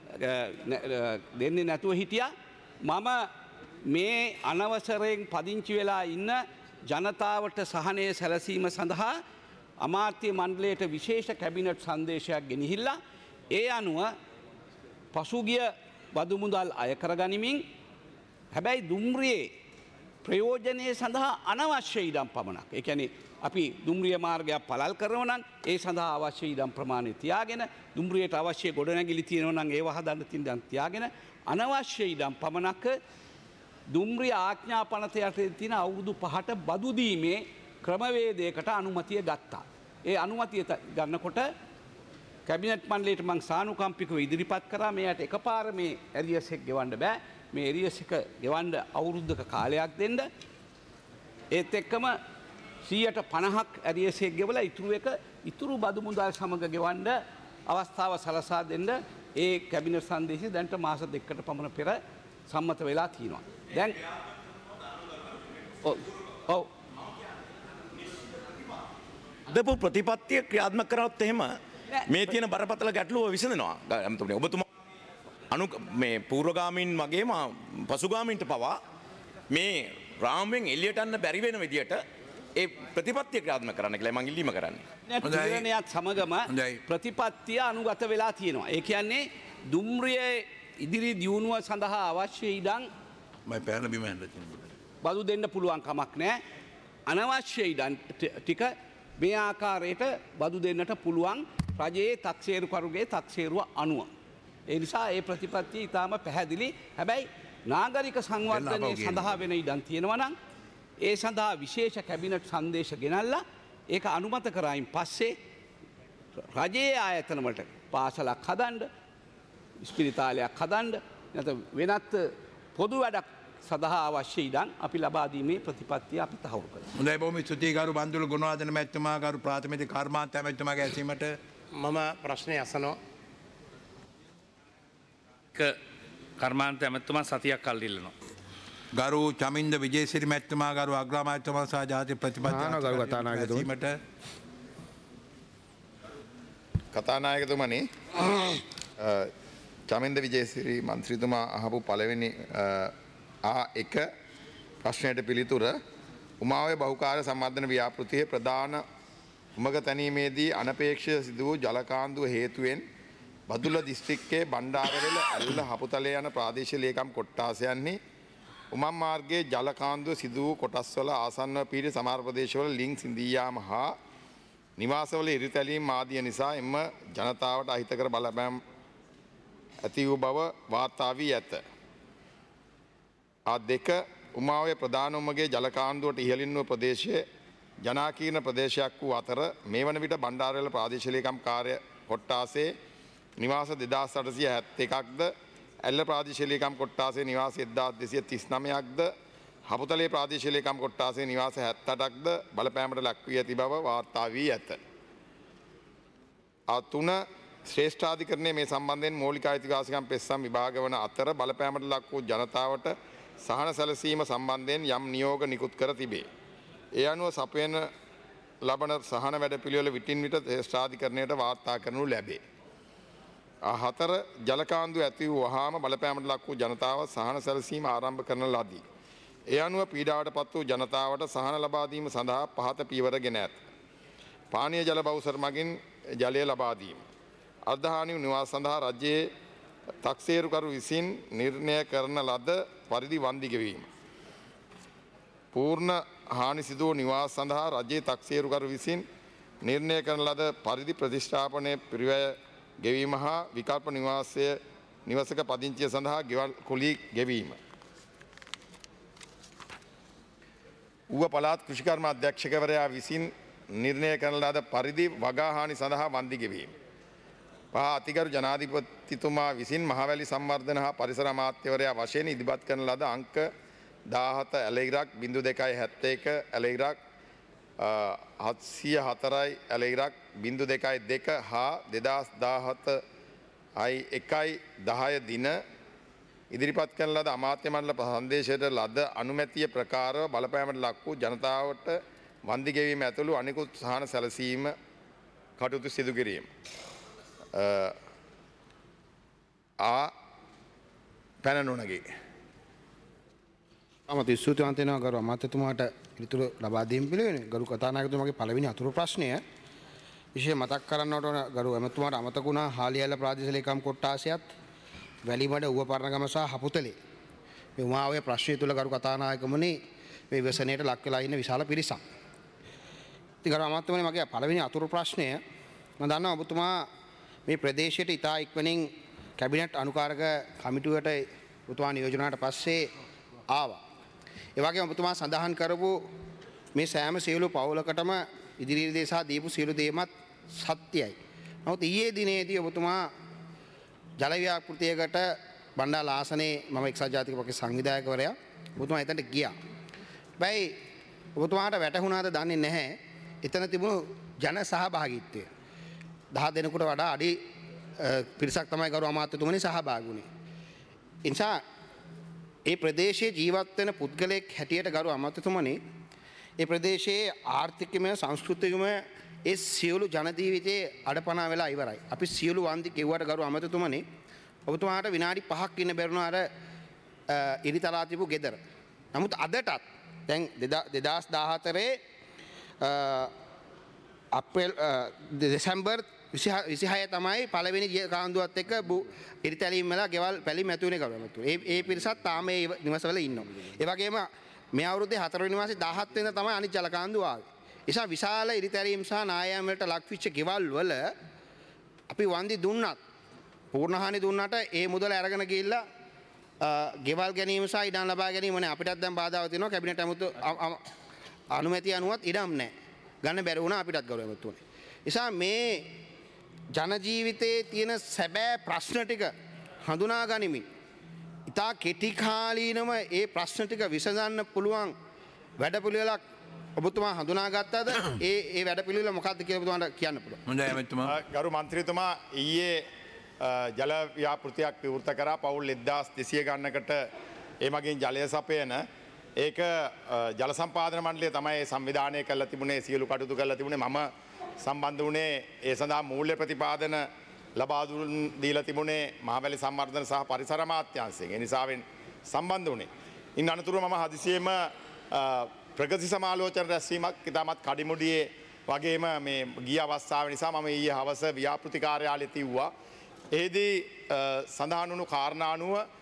දෙන්නේ නැතුව හිටියා. මම මේ අනවසරයෙන් පදිංචි වෙලා ඉන්න ජනතාවට සහනය සැලසීම සඳහා අමාත්‍ය මණ්ඩලයට විශේෂ කැබිනට් සංදේශයක් ගෙනහිල්ලා ඒ අනුව පසුගිය බදු මුදල් අය කරගනිමින් හැබැයි දුම්රියේ ප්‍රයෝජනය සඳහා අනවශ්‍ය ඉඩම් පමණක්. ඒ කියන්නේ අපි දුම්රිය මාර්ගයක් පළල් කරනවා නම් ඒ සඳහා අවශ්‍ය ඉඩම් ප්‍රමාණය තියාගෙන දුම්රියට අවශ්‍ය ගොඩනැගිලි තියෙනවා නම් ඒව හදන්න තියෙන තියාගෙන අනවශ්‍ය ඉඩම් පමණක් දුම්රිය ආඥා පනත යටතේ තියෙන අවුරුදු පහට බදු දීමේ ක්‍රමවේදයකට අනුමැතිය ගත්තා. ඒ අනුමැතිය ගන්නකොට කැබිනට් මණ්ඩලයට මං සානුකම්පිකව ඉදිරිපත් කරා මේකට එකපාර මේ ඇරියස් එක ගෙවන්න බෑ. මේ ඇරියස් එක ගෙවන්න අවුරුද්දක කාලයක් දෙන්න. ඒත් එක්කම සියයට පනහක් ඇරියස් එක ගෙවලා ඉතුරු එක ඉතුරු බදු මුදල් සමග ගෙවන්න අවස්ථාව සලසා දෙන්න ඒ කැබිනට් සංදේශය දැන්ට මාස දෙකකට පමණ පෙර සම්මත වෙලා තියෙනවා. දැන් ඔව් ඔව් දපු ප්‍රතිපත්තිය ක්‍රියාත්මක කරනොත් එහෙම මේ තියෙන බරපතල ගැටලුව විසඳනවා. අමතුමනි ඔබතුමා අනු මේ පූර්වගාමීන් වගේම පසුගාමීන්ට පවා මේ රාමුවෙන් එළියට යන්න බැරි වෙන විදියට ඒ ප්‍රතිපත්තිය ක්‍රියාත්මක කරන්න කියලා මම ඉල්ලීම කරන්නේ. තීරණයත් සමගම ප්‍රතිපත්තිය අනුගත වෙලා තියෙනවා. ඒ කියන්නේ දුම්රියේ ඉදිරි දියුණුව සඳහා අවශ්‍ය ඉඩම් මම පැන බිම හැදලා තියෙනවා. බදු දෙන්න පුළුවන් කමක් නැහැ. අනවශ්‍ය ඉඩම් ටික මේ ආකාරයට බදු දෙන්නට පුළුවන් රජයේ තක්සේරුකරුගේ තක්සේරුව අනුව. ඒ නිසා ඒ ප්‍රතිපත්තිය ඊටාම පැහැදිලි. හැබැයි නාගරික සංවර්ධනය සඳහා වෙන ඉඩම් තියෙනවා නම් ඒ සඳහා විශේෂ කැබිනට් සංදේශ ගෙනල්ලා ඒක අනුමත කරායින් පස්සේ රජයේ ආයතන වලට පාසලක් හදන්න, ස්පිරිතාලයක් හදන්න, නැත්නම් වෙනත් පොදු වැඩක් සඳහා අවශ්‍ය ඉඩම් අපි ලබා දීමේ ප්‍රතිපත්තිය අපි තහවුරු කරනවා. හොඳයි, බොහොම ස්තුතියි ගරු බන්දුල ගුණවර්ධන මැතිතුමා, ගරු ප්‍රාථමික කර්මාන්ත මැතිතුමාගේ ඇසීමට මම ප්‍රශ්නය අසනවා. කර්මාන්ත ඇමතුමා සතියක් කල් ඉල්ලනවා. ගරු චමින්ද විජේසිරි මැතිතුමා, ගරු අග්‍රාමාත්‍යතුමා සහ ජාතික ප්‍රතිපත්ති ගරු කතානායකතුමනි කතානායකතුමනි චමින්ද විජේසිරි මන්ත්‍රීතුමා අහපු පළවෙනි ආ එක ප්‍රශ්නයට පිළිතුර උමාවේ බහුකාර්ය සම්වර්ධන ව්‍යාපෘතියේ ප්‍රධාන උමග තැනීමේදී අනපේක්ෂිත සිදු වූ ජලකාන්දුව හේතුවෙන් බදුල්ල දිස්ත්‍රික්කයේ බණ්ඩාරවැල ඇල්ල හපුතලේ යන ප්‍රාදේශීය ලේකම් කොට්ටාසයන්හි උමම් මාර්ගයේ ජල කාන්දුව සිදු වූ කොටස්වල ආසන්නව පිහිටි සමහර ප්‍රදේශවල ලිං සිඳී යාම හා නිවාසවල ඉරිතැලීම් ආදිය නිසා එම ජනතාවට අහිතකර බලපෑම් ඇති වූ බව වාර්තා වී ඇත. ආ දෙක උමාවේ ප්‍රධාන උමගේ ජල කාන්දුවට ඉහළින් වූ ප්‍රදේශයේ ජනාකීර්ණ ප්‍රදේශයක් වූ අතර මේ වන විට බණ්ඩාරවැල ප්‍රාදේශීය ලේකම් කාර්ය කොට්ටාසේ නිවාස දෙදාස් අටසිය හැත්තෑකක්ද ඇල්ල ප්‍රාදේශීය ලේකම් කොට්ටාසේ නිවාස එක්දාස් දෙසිය තිස් නවයක්ද හපුතලේ ප්‍රාදේශීය ලේකම් කොට්ටාසේ නිවාස හැත්තඅටක්ද බලපෑමට ලක් වී ඇති බව වාර්තා වී ඇත. ආ තුන ශ්‍රේෂ්ඨාධිකරණයේ මේ සම්බන්ධයෙන් මූලික අයිතිවාසිකම් පෙත්සම් විභාග වන අතර බලපෑමට ලක් වූ ජනතාවට සහන සැලසීම සම්බන්ධයෙන් යම් නියෝග නිකුත් කර තිබේ. ඒ අනුව සපයන ලබන සහන වැඩපිළිවෙල විටින් විට ශ්‍රේෂ්ඨාධිකරණයට වාර්තා කරනු ලැබේ. හතර ජලකාන්දු ඇති වූ වහාම බලපෑමට ලක් වූ ජනතාව සහන සැලසීම ආරම්භ කරන ලදී. ඒ අනුව පීඩාවට පත් වූ ජනතාවට සහන ලබා දීම සඳහා පහත පියවර ගෙන ඇත. පානීය ජල බවුසර් මගින් ජලය ලබා දීම. අර්ධහානි වූ නිවාස සඳහා රජයේ තක්සේරුකරු විසින් නිර්ණය කරන ලද පරිදි වන්දි ගෙවීම. පූර්ණ හානි සිදු වූ නිවාස සඳහා රජයේ තක්සේරුකරු විසින් නිර්ණය කරන ලද පරිදි ප්‍රතිෂ්ඨාපනය පිරිවැය ගෙවීම හා විකල්ප නිවාසය නිවසක පදිංචිය සඳහා ගෙවල් කුලී ගෙවීම. ඌව පළාත් කෘෂිකර්ම අධ්‍යක්ෂකවරයා විසින් නිර්ණය කරන ලද පරිදි වගාහානි සඳහා වන්දි ගෙවීම. පහ අතිගරු ජනාධිපතිතුමා විසින් මහවැලි සංවර්ධන හා පරිසර අමාත්‍යවරයා වශයෙන් ඉදිරිපත් කරන ලද අංක දාහත ඇලයිරක් බිඳු දෙකයි හැත්තේක ඇලයිරක් හත්සිය හතරයි ඇලයිරක් බිඳු දෙකයි දෙක හා දෙදස් දාහත අයි එකයි දහය දින ඉදිරිපත් කරන ලද අමාත්‍ය මණ්ඩල සංදේශයට ලද අනුමැතිය ප්‍රකාරව බලපෑමට ලක් වූ ජනතාවට වන්දි ගෙවීම ඇතුළු අනිකුත් සහන සැලසීම කටයුතු සිදු කිරීම. ආ පැන නොනගේ. අමත ස්තුතිවන්ත වෙනවා ගරු අමාත්‍යතුමාට පිළිතුරු ලබා දීම පිළිවෙල. ගරු කතානායකතුමාගේ පළවෙනි අතුරු ප්‍රශ්නය විශේෂ මතක් කරන්නට ඕන ගරු ඇමතුමාට අමතක වුණා හාලිඇල්ල ප්‍රාදේශීය ලේකම් කොට්ටාසයත් වැලිමඩ ඌව පරණගම සහ හපුතලේ මේ උමාවේ ප්‍රශ්නය තුල ගරු කතානායකමුනි මේ ව්‍යසනයට ලක් වෙලා ඉන්න විශාල පිරිසක්. ඉතින් ගරු අමාත්‍යතුමනි මගේ පළවෙනි අතුරු ප්‍රශ්නය මම දන්නවා ඔබතුමා මේ ප්‍රදේශයට ඉතා ඉක්මනින් කැබිනට් අනුකාරක කමිටුවට ඔබතුමා නියෝජනය වුණාට පස්සේ ආවා. ඒ වගේම ඔබතුමා සඳහන් කරපු මේ සෑම සියලු පවුලකටම ඉදිරියේදී සහ දීපු සියලු දේමත් සත්‍යයි. නමුත් ඊයේ දිනේදී ඔබතුමා ජල ව්‍යාපෘතියකට බණ්ඩාර ආසනයේ මම එක්සත් ජාතික පක්ෂ සංවිධායකවරයා ඔබතුමා එතනට ගියා. හැබැයි ඔබතුමාට වැටහුණාද දන්නේ නැහැ. එතන තිබුණු ජන සහභාගීත්වය. දහ දෙනෙකුට වඩා අඩි පිරිසක් තමයි ගරු අමාත්‍යතුමනි සහභාගී වුණේ. ඒ නිසා ඒ ප්‍රදේශයේ ජීවත් වෙන පුද්ගලයෙක් හැටියට ගරු අමාත්‍යතුමනි ඒ ප්‍රදේශයේ ආර්ථිකමය සංස්කෘතිකමය ඒ සියලු ජන ජීවිතයේ අඩපණා වෙලා ඉවරයි. අපි සියලු වන්දි කෙව්වට ගරු අමාත්‍යතුමනි ඔබතුමාට විනාඩි පහක් ඉන්න බැරුණ අර ඉරිතලා තිබු ගෙදර. නමුත් අදටත් දැන් දෙදාස් දාහතරේ අප්‍රේල් දෙසැම්බර් විසිහය තමයි පළවෙනි කාන්දුවත් එක්ක ඉරිතැලීම් වෙලා ගෙවල් පැලීම් ඇති වුණේ ගරු අමාත්‍යතුමනි. ඒ ඒ පිරිසත් තාම මේ නිවසවල ඉන්නවා. ඒ වගේම මේ අවුරුද්දේ හතරවෙනි මාසේ දහහත් වෙනිදා තමයි අනිත් ජල කාන්දුව ආවේ. නිසා විශාල ඉරිතැලීම් සහ නායෑම් වලට ලක්විච්ච ගෙවල් වල අපි වන්දි දුන්නත් පූර්ණ හානි දුන්නට ඒ මුදල අරගෙන ගිහිල්ලා ගෙවල් ගැනීම සහ ඉඩම් ලබා ගැනීම නේ අපිටත් දැන් බාධාවක් තියෙනවා කැබිනට් අමුතු අනුමැතිය අනුවත් ඉඩම් නැහැ. ගන්න බැරි වුණා අපිටත් ගරු අමාත්‍යතුමනි. නිසා මේ ජන ජීවිතයේ තියෙන සැබෑ ප්‍රශ්න ටික හඳුනා ගනිමින් ඉතා කෙටි කාලීනව ඒ ප්‍රශ්න ටික විසඳන්න පුළුවන් වැඩපිළිවෙලක් ඔබතුමා හඳුනාගත්තද? ඒ ඒ වැඩපිළිවෙල මොකක්ද කියලා ඔබතුමාට කියන්න පුළුවන්. හොඳයි ඇමතුමා. ගරු මන්ත්‍රීතුමා ඊයේ ජල ව්‍යාපෘතියක් විවෘත කරා පවුල් එක්දාස් දෙසිය ගණනකට ඒ මගින් ජලය සපයන ඒක ජල සම්පාදන මණ්ඩලය තමයි සංවිධානය කරලා තිබුණේ සියලු කටයුතු කරලා තිබුණේ මම සම්බන්ධ වුණේ ඒ සඳහා මූල්‍ය ප්‍රතිපාදන ලබා දීලා තිබුණේ මහවැලි සංවර්ධන සහ පරිසර අමාත්‍යාංශයෙන්. ඒ නිසාවෙන් සම්බන්ධ වුණේ. ඉන් අනතුරුව මම හදිසියෙම ප්‍රගති සමාලෝචන රැස්වීමක් ඉතාමත් කඩිමුඩියේ වගේම මේ ගිය අවස්ථාව නිසා මම ඊයේ හවස ව්‍යාපෘති කාර්යාලයේ තිව්වා. එෙහිදී සඳහන් වුණු කාරණා අනුව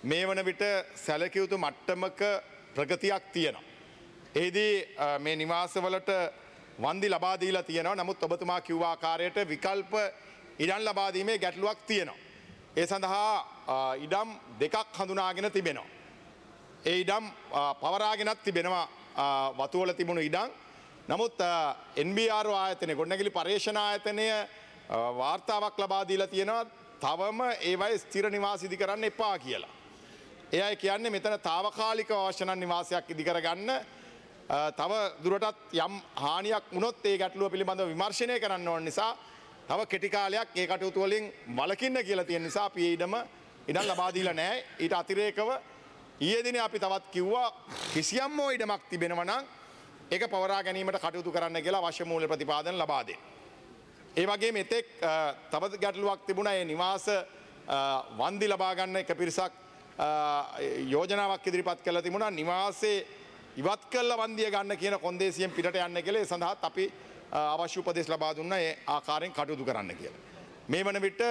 මේ වන විට සැලකිය යුතු මට්ටමක ප්‍රගතියක් තියෙනවා. එහිදී මේ නිවාසවලට වන්දි ලබා දීලා තියෙනවා. නමුත් ඔබතුමා කිව්ව ආකාරයට විකල්ප ඉඩම් ලබා දීමේ ගැටලුවක් තියෙනවා. ඒ සඳහා ඉඩම් දෙකක් හඳුනාගෙන තිබෙනවා. ඒ ඉඩම් පවරාගෙනත් තිබෙනවා වතුවල තිබුණු ඉඩම්. නමුත් එන් බී ආර් ඕ ආයතනය ගොඩනැගිලි පර්යේෂණ ආයතනය වාර්තාවක් ලබා දීලා තියෙනවා තවම ඒවයි ස්ථිර නිවාස ඉදි කරන්න එපා කියලා. ඒ අය කියන්නේ මෙතන తాවකාලික අවශ්‍ය නම් නිවාසයක් ඉදි කරගන්න තව දුරටත් යම් හානියක් වුණොත් ඒ ගැටලුව පිළිබඳව විමර්ශනය කරන්න ඕන නිසා තව කෙටි කාලයක් ඒ කටයුතු වලින් වළකින්න කියලා තියෙන නිසා අපි ඊඩම ඉඩම් ලබා දීලා නැහැ. ඊට අතිරේකව ඊයේ දිනේ අපි තවත් කිව්වා කිසියම් හෝ ඉඩමක් තිබෙනවා නම් ඒක පවරා ගැනීමට කටයුතු කරන්න කියලා අවශ්‍ය මූල්‍ය ප්‍රතිපාදන ලබා දෙන්න. ඒ වගේම මෙතෙක් තව ගැටලුවක් තිබුණා ඒ නිවාස වන්දි ලබා ගන්න එක පිරිසක් යෝජනාවක් ඉදිරිපත් කළා තිබුණා නිවාසේ ඉවත් කළ වන්දිය ගන්න කියන කොන්දේසියෙන් පිටට යන්න කියලා ඒ සඳහාත් අපි අවශ්‍ය උපදෙස් ලබා දුන්නා ඒ ආකාරයෙන් කටයුතු කරන්න කියලා. මේ වන විට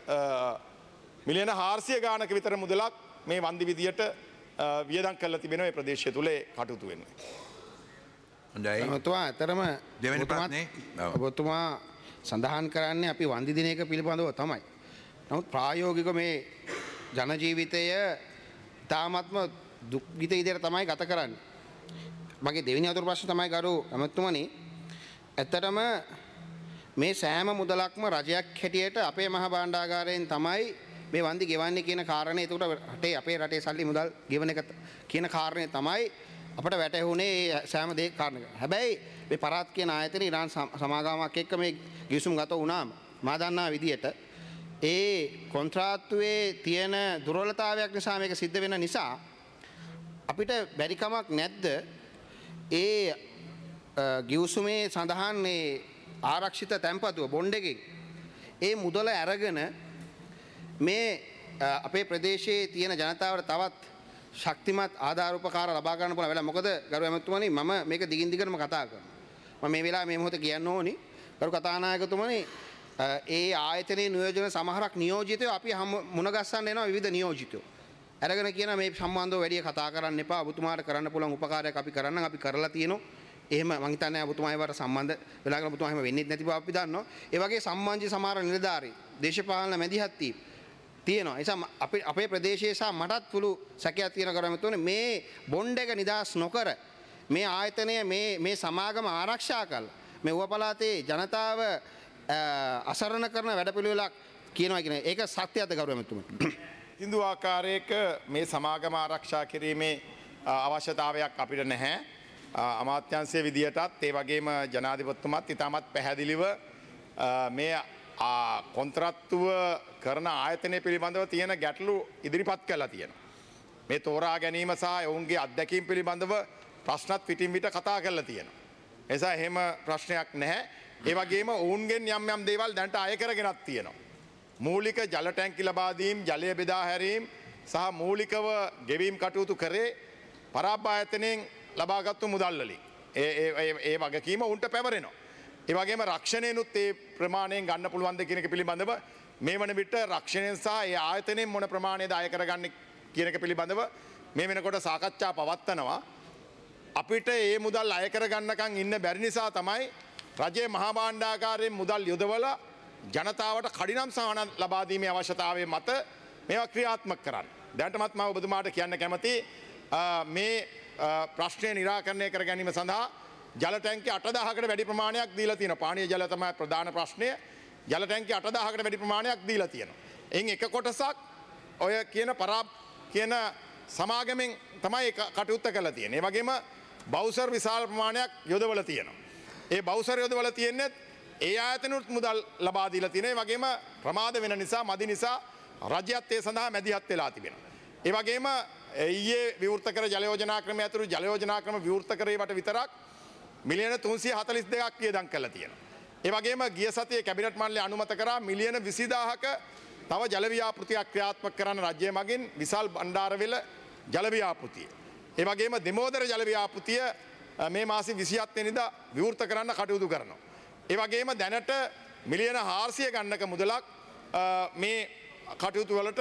මිලියන හාරසිය ගානක විතර මුදලක් මේ වන්දි විදියට වියදම් කරලා තිබෙනවා මේ ප්‍රදේශය තුල කටයුතු වෙන්නේ. හොඳයි. ඔබතුමා ඇතරම දෙවෙනි ප්‍රශ්නේ ඔබතුමා සඳහන් කරන්නේ අපි වන්දි දින එක පිළිබඳව තමයි. නමුත් ප්‍රායෝගික මේ ජන ජීවිතය තාමත්ම දුක්ගිත ඉදිරියට තමයි ගත කරන්නේ. මගේ දෙවෙනි අතුරු ප්‍රශ්න තමයි ගරු ඇමතුමනි. ඇත්තටම මේ සෑම මුදලක්ම රජයක් හැටියට අපේ මහා භාණ්ඩාගාරයෙන් තමයි මේ වන්දි ගෙවන්නේ කියන කාරණේ. ඒකට රටේ අපේ රටේ සල්ලි මුදල් ගෙවන එක කියන කාරණේ තමයි අපට වැටහුනේ සෑම දෙයක් කාරණක. හැබැයි මේ පරාත් කියන ආයතනයේ ඉරාන් සමාගමක් එක්ක මේ ගිවිසුම් ගත වුණාම මා දන්නා විදියට ඒ කොන්ත්‍රාත්තුවේ තියෙන දුර්වලතාවයක් නිසා මේක සිද්ධ වෙන නිසා අපිට බැරි කමක් නැද්ද ඒ ගිවිසුමේ සඳහන් මේ ආරක්ෂිත තැන්පතුව බොන්ඩ් එකකින් ඒ මුදල අරගෙන මේ අපේ ප්‍රදේශයේ තියෙන ජනතාවට තවත් ශක්තිමත් ආධාර උපකාර ලබා ගන්න පුළුවන් වෙලාව. මොකද ගරු ඇමතුමනි මම මේක දිගින් දිගටම කතා කරනවා. මම මේ වෙලාවේ මේ මොහොතේ කියන්න ඕනි ගරු කතානායකතුමනි ඒ ආයතනයේ නියෝජන සමහරක් නියෝජිතයෝ අපි මුණ ගස්සන්න එනවා විවිධ නියෝජිතයෝ. අරගෙන කියන මේ සම්බන්ධව වැඩි කතා කරන්න එපා. ඔබතුමාට කරන්න පුළුවන් උපකාරයක් අපි කරන්න අපි කරලා තියෙනවා. එහෙම මං හිතන්නේ ඔබතුමා ඒවට සම්බන්ධ වෙලා කරන ඔබතුමා එහෙම වෙන්නේ නැති බව අපි දන්නවා. ඒ වගේ සම්මානජී සමහර නිලධාරී දේශපාලන මැදිහත් වීම තියෙනවා. ඒ නිසා අපේ අපේ ප්‍රදේශයේ සහ මටත් පුළු සැකයක් තියෙන කරමතුනේ මේ බොන්ඩ් එක නිදාස් නොකර මේ ආයතනය මේ මේ සමාගම ආරක්ෂා කළා. මේ ඌව පළාතේ ජනතාව අසරණ කරන වැඩපිළිවෙලක් කියනවා කියන ඒක සත්‍යයක්ද ගරු ඇමතුමනි? හින්දු ආකාරයක මේ සමාගම ආරක්ෂා කිරීමේ අවශ්‍යතාවයක් අපිට නැහැ. අමාත්‍යංශයේ විදියටත් ඒ වගේම ජනාධිපතිතුමත් ඉතාමත් පැහැදිලිව මේ කොන්ත්‍රාත්තුව කරන ආයතනය පිළිබඳව තියෙන ගැටලු ඉදිරිපත් කළා තියෙනවා. මේ තෝරා ගැනීම සහ ඔවුන්ගේ අත්දැකීම් පිළිබඳව ප්‍රශ්නත් පිටින් පිට කතා කරලා තියෙනවා. ඒ නිසා එහෙම ප්‍රශ්නයක් නැහැ. ඒ වගේම ඔවුන්ගෙන් යම් යම් දේවල් දැනට අය කරගෙනත් තියෙනවා. මූලික ජල ටැංකි ලබා දීම්, ජලය බෙදා හැරීම් සහ මූලිකව ගෙවීම් කටයුතු කරේ පරාබ්බ ආයතනයෙන් ලබාගත්තු මුදල් වලින්. ඒ ඒ ඒ වගකීම උන්ට පැවරෙනවා. ඒ වගේම රක්ෂණයනුත් ඒ ප්‍රමාණයෙන් ගන්න පුළුවන්ද කියන එක පිළිබඳව මේ වන විට රක්ෂණයෙන් සහ ඒ ආයතනයෙන් මොන ප්‍රමාණයද අය කරගන්නේ කියන එක පිළිබඳව මේ වෙනකොට සාකච්ඡා පවත්වනවා. අපිට ඒ මුදල් අය කරගන්නකම් ඉන්න බැරි නිසා තමයි රජයේ මහා භාණ්ඩාගාරයෙන් මුදල් යොදවලා ජනතාවට කඩිනම් සහන ලබා දීමේ අවශ්‍යතාවය මත මේවා ක්‍රියාත්මක කරන්න. දැනටමත් මම ඔබතුමාට කියන්න කැමතියි මේ ප්‍රශ්නය නිරාකරණය කර ගැනීම සඳහා ජල ටැංකි අටදාහකට වැඩි ප්‍රමාණයක් දීලා තියෙනවා. පානීය ජල තමයි ප්‍රධාන ප්‍රශ්නය. ජල ටැංකි අටදාහකට වැඩි ප්‍රමාණයක් දීලා තියෙනවා. එයින් එක කොටසක් ඔය කියන පරාබ් කියන සමාගමෙන් තමයි කටයුත්ත කරලා තියෙන්නේ. ඒ වගේම බවුසර් විශාල ප්‍රමාණයක් යොදවලා තියෙනවා. ඒ බවුසර් යොදවලා තියෙන්නේ ඒ ආයතනුත් මුදල් ලබා දීලා තියෙනවා. ඒ වගේම ප්‍රමාද වෙන නිසා මදි නිසා රජයත් ඒ සඳහා මැදිහත් වෙලා තිබෙනවා. ඒ වගේම ඊයේ විවෘත කර ජල යෝජනා ක්‍රමය ඇතුළු ජල යෝජනා ක්‍රම විවෘත කරේවට විතරක් මිලියන තුන්සිය හතළිස් දෙකක් වියදම් කරලා තියෙනවා. ඒ වගේම ගිය සතියේ කැබිනට් මණ්ඩලය අනුමත කරා මිලියන විසිදාහක තව ජල ව්‍යාපෘතියක් ක්‍රියාත්මක කරන රජය මගින් විශාල බණ්ඩාරවෙල ජල ව්‍යාපෘතිය. ඒ වගේම දෙමෝදර ජල ව්‍යාපෘතිය මේ මාසේ විසිහත් වෙනිදා විවෘත කරන්න කටයුතු කරනවා. ඒ වගේම දැනට මිලියන හාරසිය ගණනක මුදලක් මේ කටයුතු වලට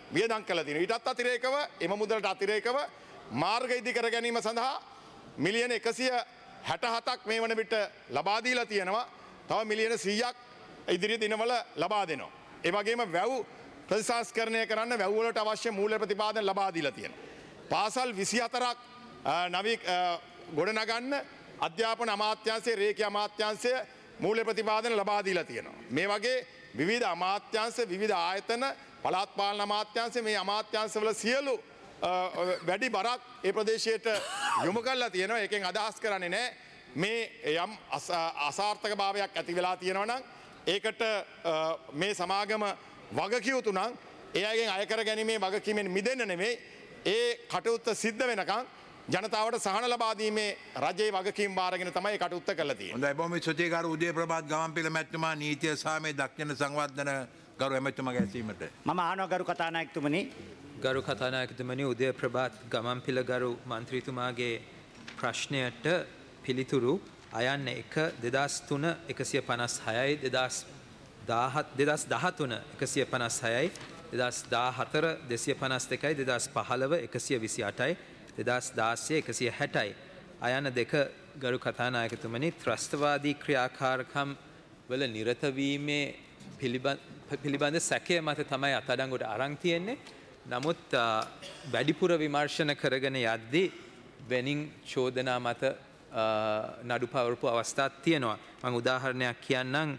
වියදම් කළා තියෙනවා. ඊටත් අතිරේකව එම මුදලට අතිරේකව මාර්ග ඉදිකර ගැනීම සඳහා මිලියන එකසිය හැට හතක් මේ වන විට ලබා දීලා තියෙනවා. තව මිලියන සීයක් ඉදිරි දිනවල ලබා දෙනවා. ඒ වගේම වැව් ප්‍රතිසංස්කරණය කරන්න වැව් වලට අවශ්‍ය මූල්‍ය ප්‍රතිපාදන ලබා දීලා තියෙනවා. පාසල් විසි හතරක් නවී ගොඩනගන්න අධ්‍යාපන අමාත්‍යාංශයේ රේඛ්‍ය අමාත්‍යාංශය මූල්‍ය ප්‍රතිපාදන ලබා දීලා තියෙනවා. මේ වගේ විවිධ අමාත්‍යාංශ විවිධ ආයතන පළාත් පාලන අමාත්‍යාංශ මේ අමාත්‍යාංශවල සියලු වැඩි බරක් ඒ ප්‍රදේශයට යොමු කරලා තියෙනවා. ඒකෙන් අදහස් කරන්නේ නැහැ මේ යම් අසාර්ථක භාවයක් ඇති වෙලා තියෙනවා නම් ඒකට මේ සමාගම වගකියයුතු නම් ඒ අයගෙන් අය කර ගැනීමේ වගකීමෙන් මිදෙන්න නෙමෙයි ඒ කටයුත්ත සිද්ධ වෙනකන් ජනතාවට සහන ලබා දීමේ රජයේ වගකීම් බාරගෙන තමයි කටයුත්ත කරලා තියෙන්නේ. හොඳයි බොහොම ස්තුතියි ගරු උදේ ප්‍රභාත් ගමන්පිල මැතිතුමා නීතිය සහ මේ දක්ෂිණ සංවර්ධන ගරු එමෙතුමාගේ ඇසීමට. මම අහනවා ගරු කතානායකතුමනි. ගරු කතානායකතුමනි උදේ ප්‍රභාත් ගමන්පිල ගරු මන්ත්‍රීතුමාගේ ප්‍රශ්නයට පිළිතුරු අයන්න එක දෙදස් තුන එකසිය පනස් හයයි දෙදස් දෙදස් දහතුන එකසිය පනස් හයයි දෙදස් දාහතර දෙසිය පනස් දෙකයි දෙදස් පහළව එකසිය විසි අටයි දෙදස් දාසය එකසිය හැටයි. අයන දෙක ගරු කතානායකතුමනි ත්‍රස්තවාදී ක්‍රියාකාරකම් වල නිරතවීමේ පිළිබඳ සැකය මත තමයි අත්අඩංගුවට අරන් තියෙන්නේ. නමුත් වැඩිපුර විමර්ශන කරගෙන යද්දී වෙනින් චෝදනා මත නඩු පවරපු අවස්ථාවක් තියෙනවා. මම උදාහරණයක් කියන්නම්.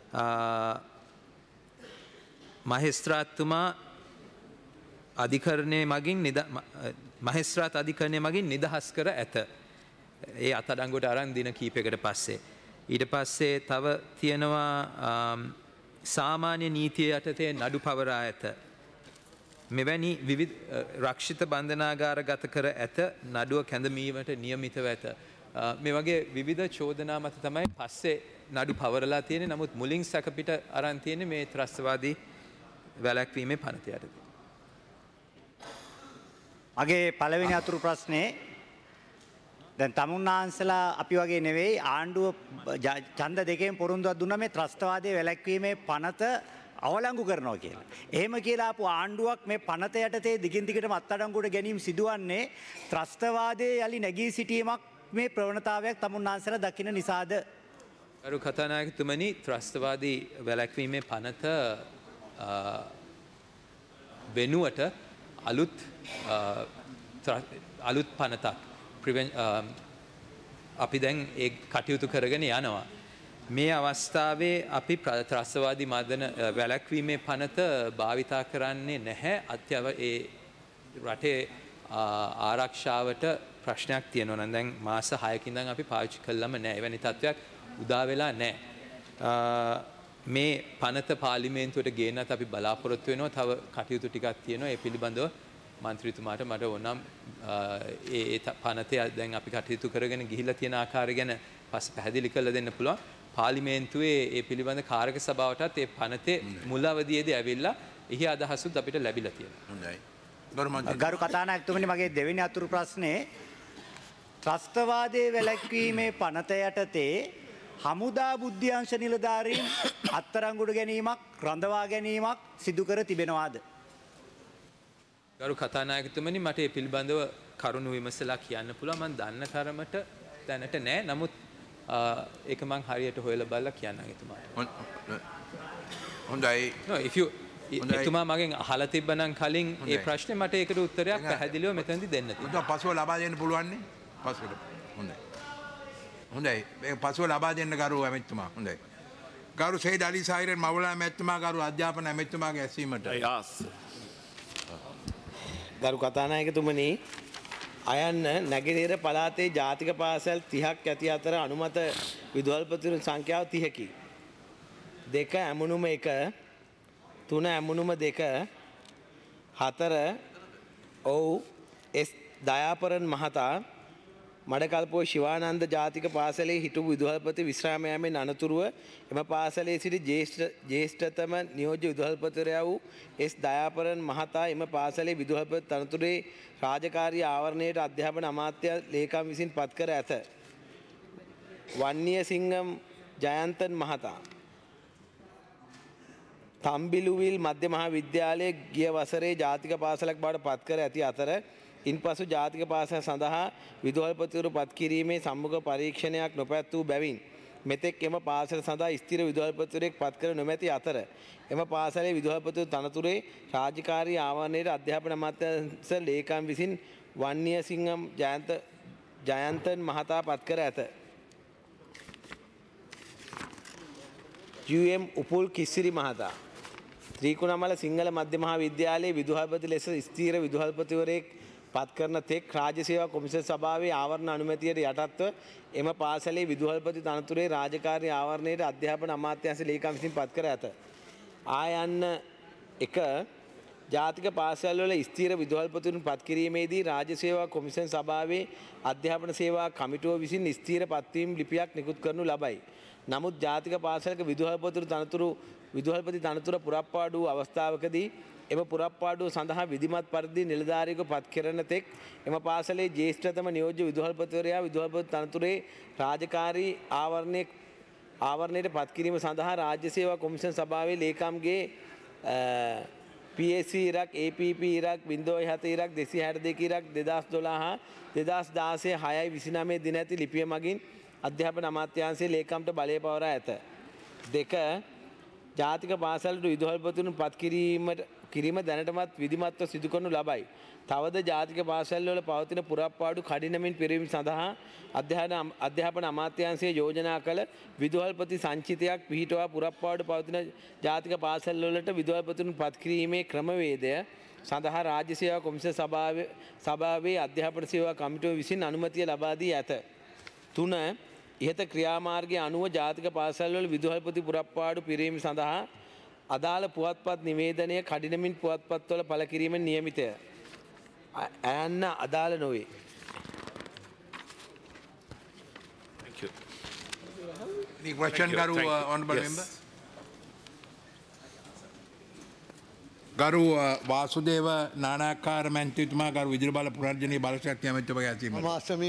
මහේස්ත්‍රාත්තුමා අධිකරණය මගින් මහේස්ත්‍රාත් අධිකරණය මගින් නිදහස් කර ඇත. ඒ අත්අඩංගුවට අරන් දින කීපයකට පස්සේ. ඊට පස්සේ තව තියෙනවා සාමාන්‍ය නීතිය යටතේ නඩු පවරා ඇත. මෙවැනි විවිධ රක්ෂිත බන්ධනාගාර ගත කර ඇත. නඩුව කැඳවීමට නියමිතව ඇත. මේ වගේ විවිධ චෝදනා මත තමයි පස්සේ නඩු පවරලා තියෙන්නේ. නමුත් මුලින් සැකපිට අරන් තියෙන්නේ මේ ත්‍රස්තවාදී වැළැක්වීමේ පනත යටතේ. මගේ පළවෙනි අතුරු ප්‍රශ්නේ දැන් තමුන්නාන්සලා අපි වගේ නෙවෙයි ආණ්ඩුව ඡන්ද දෙකෙන් පොරොන්දුවක් දුන්නා මේ ත්‍රස්තවාදයේ වැළැක්වීමේ පනත අවලංගු කරනවා කියලා. එහෙම කියලා ආපු ආණ්ඩුවක් මේ පනත යටතේ දිගින් දිගටම අත්අඩංගුවට ගැනීම සිදුවන්නේ ත්‍රස්තවාදයේ යලි නැගී සිටීමක් මේ ප්‍රවණතාවයක් තමුන්නාන්සලා දකින්න නිසාද? ගරු කතානායකතුමනි ත්‍රස්තවාදී වැළැක්වීමේ පනත වෙනුවට අලුත් අලුත් පනතක් අපි දැන් ඒ කටයුතු කරගෙන යනවා. මේ අවස්ථාවේ අපි ත්‍රස්තවාදී මර්ධන වැළැක්වීමේ පනත භාවිතා කරන්නේ නැහැ. අත්‍යව ඒ රටේ ආරක්ෂාවට ප්‍රශ්නයක් තියෙනවා නම් දැන් මාස හයකින් ඉඳන් අපි පාවිච්චි කළාම නැහැ. එවැනි තත්ත්වයක් උදා වෙලා නැහැ. මේ පනත පාර්ලිමේන්තුවට ගේන්නත් අපි බලාපොරොත්තු වෙනවා. තව කටයුතු ටිකක් තියෙනවා. ඒ පිළිබඳව මන්ත්‍රීතුමාට මට ඕනම් ඒ පනතේ දැන් අපි කටයුතු කරගෙන ගිහිල්ලා තියෙන ආකාරය ගැන පස්සේ පැහැදිලි කරලා දෙන්න පුළුවන්. පාර්ලිමේන්තුවේ ඒ පිළිබඳ කාරක සභාවටත් ඒ පනතේ මුල අවධියේදී ඇවිල්ලා එහි අදහසුත් අපිට ලැබිලා තියෙනවා. හොඳයි. ගරු කතානායකතුමනි මගේ දෙවෙනි අතුරු ප්‍රශ්නේ ත්‍රස්තවාදයේ වැළැක්වීමේ පනත යටතේ හමුදා බුද්ධ්‍යංශ නිලධාරීන් අත්අඩංගුවට ගැනීමක් රඳවා ගැනීමක් සිදු කර තිබෙනවාද? ගරු කතානායකතුමනි මට ඒ පිළිබඳව කරුණු විමසලා කියන්න පුළුවන්. මම දන්න තරමට දැනට නෑ. නමුත් ඒක මං හරියට හොයලා බලලා කියන්නම් එතුමාට. හොඳයි. no if you එතුමා මගෙන් අහලා තිබ්බනම් කලින් ඒ ප්‍රශ්නේ මට ඒකට උත්තරයක් පැහැදිලිව මෙතනදී දෙන්න තියෙනවා. පසුව ලබා දෙන්න පුළුවන් නේ? පසුව. හොඳයි. හොඳයි. මේ පසුව ලබා දෙන්න ගරු ඇමෙතුමා. හොඳයි. ගරු සයිඩ් අලි සාහිරන් මවුලා ඇමෙතුමා ගරු අධ්‍යාපන ඇමෙතුමාගේ ඇසීමට. යස්. ගරු කතානායකතුමනි අයන්න නැගෙනහිර පළාතේ ජාතික පාසල් තිහක් ඇති අතර අනුමත විදුහල්පතිවරුන් සංඛ්‍යාව තිහකි. දෙක ඇමුණුම එක, තුන ඇමුණුම දෙක, හතර ඔව් එස් දයාපරන් මහතා මඩකල්පුව ශිවානන්ද ජාතික පාසලේ හිටපු විදුහල්පති විශ්‍රාම යාමෙන් අනතුරුව එම පාසලේ සිටි ජ්‍යෙෂ්ඨතම නියෝජ්‍ය විදුහල්පතිවරයා වූ එස් දයාපරන් මහතා එම පාසලේ විදුහල්පති තනතුරේ රාජකාරී ආවරණයට අධ්‍යාපන අමාත්‍ය ලේකම් විසින් පත් කර ඇත. වන්නිය සිංහම් ජයන්තන් මහතා තම්බිලුවිල් මධ්‍ය මහා විද්‍යාලයේ ගිය වසරේ ජාතික පාසලක් බවට පත් කර ඇති අතර ඉන්පසු ජාතික පාසල සඳහා විදුහල්පතිවරු පත් කිරීමේ සම්මුඛ පරීක්ෂණයක් නොපැත් වූ බැවින් මෙතෙක් එම පාසල සඳහා ස්ථිර විදුහල්පතිවරයෙක් පත් කර නොමැති අතර එම පාසලේ විදුහල්පතිවරු තනතුරේ රාජකාරී ආවරණයේ අධ්‍යාපන අමාත්‍යාංශ ලේකම් විසින් වන්නියසිංහම් ජයන්ත ජයන්තන් මහතා පත් කර ඇත. යූ එම් උපුල් කිස්සිරි මහතා ත්‍රිකුණාමල සිංහල මධ්‍ය මහා විද්‍යාලයේ විදුහල්පති ලෙස ස්ථීර විදුහල්පතිවරයෙක් පත් කරන තෙක් රාජ්‍ය සේවා කොමිසම සභාවේ ආවරණ අනුමැතියට යටත්ව එම පාසලේ විදුහල්පති තනතුරේ රාජකාරී ආවරණයට අධ්‍යාපන අමාත්‍යාංශ ලේකම් විසින් පත් කර ඇත. ආයන්න එක ජාතික පාසල්වල ස්ථීර විදුහල්පතිවරුන් පත් කිරීමේදී රාජ්‍ය සේවා කොමිසම සභාවේ අධ්‍යාපන සේවා කමිටුව විසින් ස්ථීර පත්වීම් ලිපියක් නිකුත් කරනු ලබයි. නමුත් ජාතික පාසලක විදුහල්පතිවරු තනතුරු විදුහල්පති තනතුර පුරප්පාඩු අවස්ථාවකදී එම පුරප්පාඩුව සඳහා විධිමත් පරිදි නිලධාරියෙකු පත් කෙරෙන තෙක් එම පාසලේ ජ්‍යෙෂ්ඨතම නියෝජ්‍ය විදුහල්පතිවරයා විදුහල්පති තනතුරේ රාජකාරී ආවරණයේ ආවරණයට පත් කිරීම සඳහා රාජ්‍ය සේවා කොමිසම සභාවේ ලේකම්ගේ පී එස් සී ඉරක් ඒ පී පී ඉරක් බිංදුව හත ඉරක් දෙසිය හැට දෙක ඉරක් දෙදහස් දොළහ හා දෙදහස් දාසය හයයි විසිනමය දින ඇති ලිපිය මගින් අධ්‍යාපන අමාත්‍යාංශයේ ලේකම්ට බලය පවරා ඇත. දෙක ජාතික පාසලට විදුහල්පතිවරුන් පත් කිරීමට කිරීම දැනටමත් විධිමත්ව සිදු කරනු ලබයි. තවද ජාතික පාසල්වල පවතින පුරප්පාඩු කඩිනමින් පිරීම සඳහා අධ්‍යාපන අමාත්‍යාංශය යෝජනා කළ විදුහල්පති සංචිතයක් පිහිටුවා පුරප්පාඩු පවතින ජාතික පාසල්වලට විදුහල්පතිවරුන් පත් කිරීමේ ක්‍රමවේදය සඳහා රාජ්‍ය සේවා කොමිසම සභාවේ සභාවේ අධ්‍යාපන සේවා කමිටුව විසින් අනුමැතිය ලබා දී ඇත. තුන ඉහත ක්‍රියාමාර්ගය අනුව ජාතික පාසල්වල විදුහල්පති පුරප්පාඩු පිරීම සඳහා අදාළ පුවත්පත් නිවේදනය කඩිනමින් පුවත්පත්වල පළ කිරීමෙන් නියමිතය. ඇයන්න අදාළ නොවේ. Any question, Garu, uh, honorable yes. member? Garu uh, Vasudeva Nanakar Mantitma Garu Vijayabala Purajani Balashakti Amittumaga ඇසීමට. මම අසමි.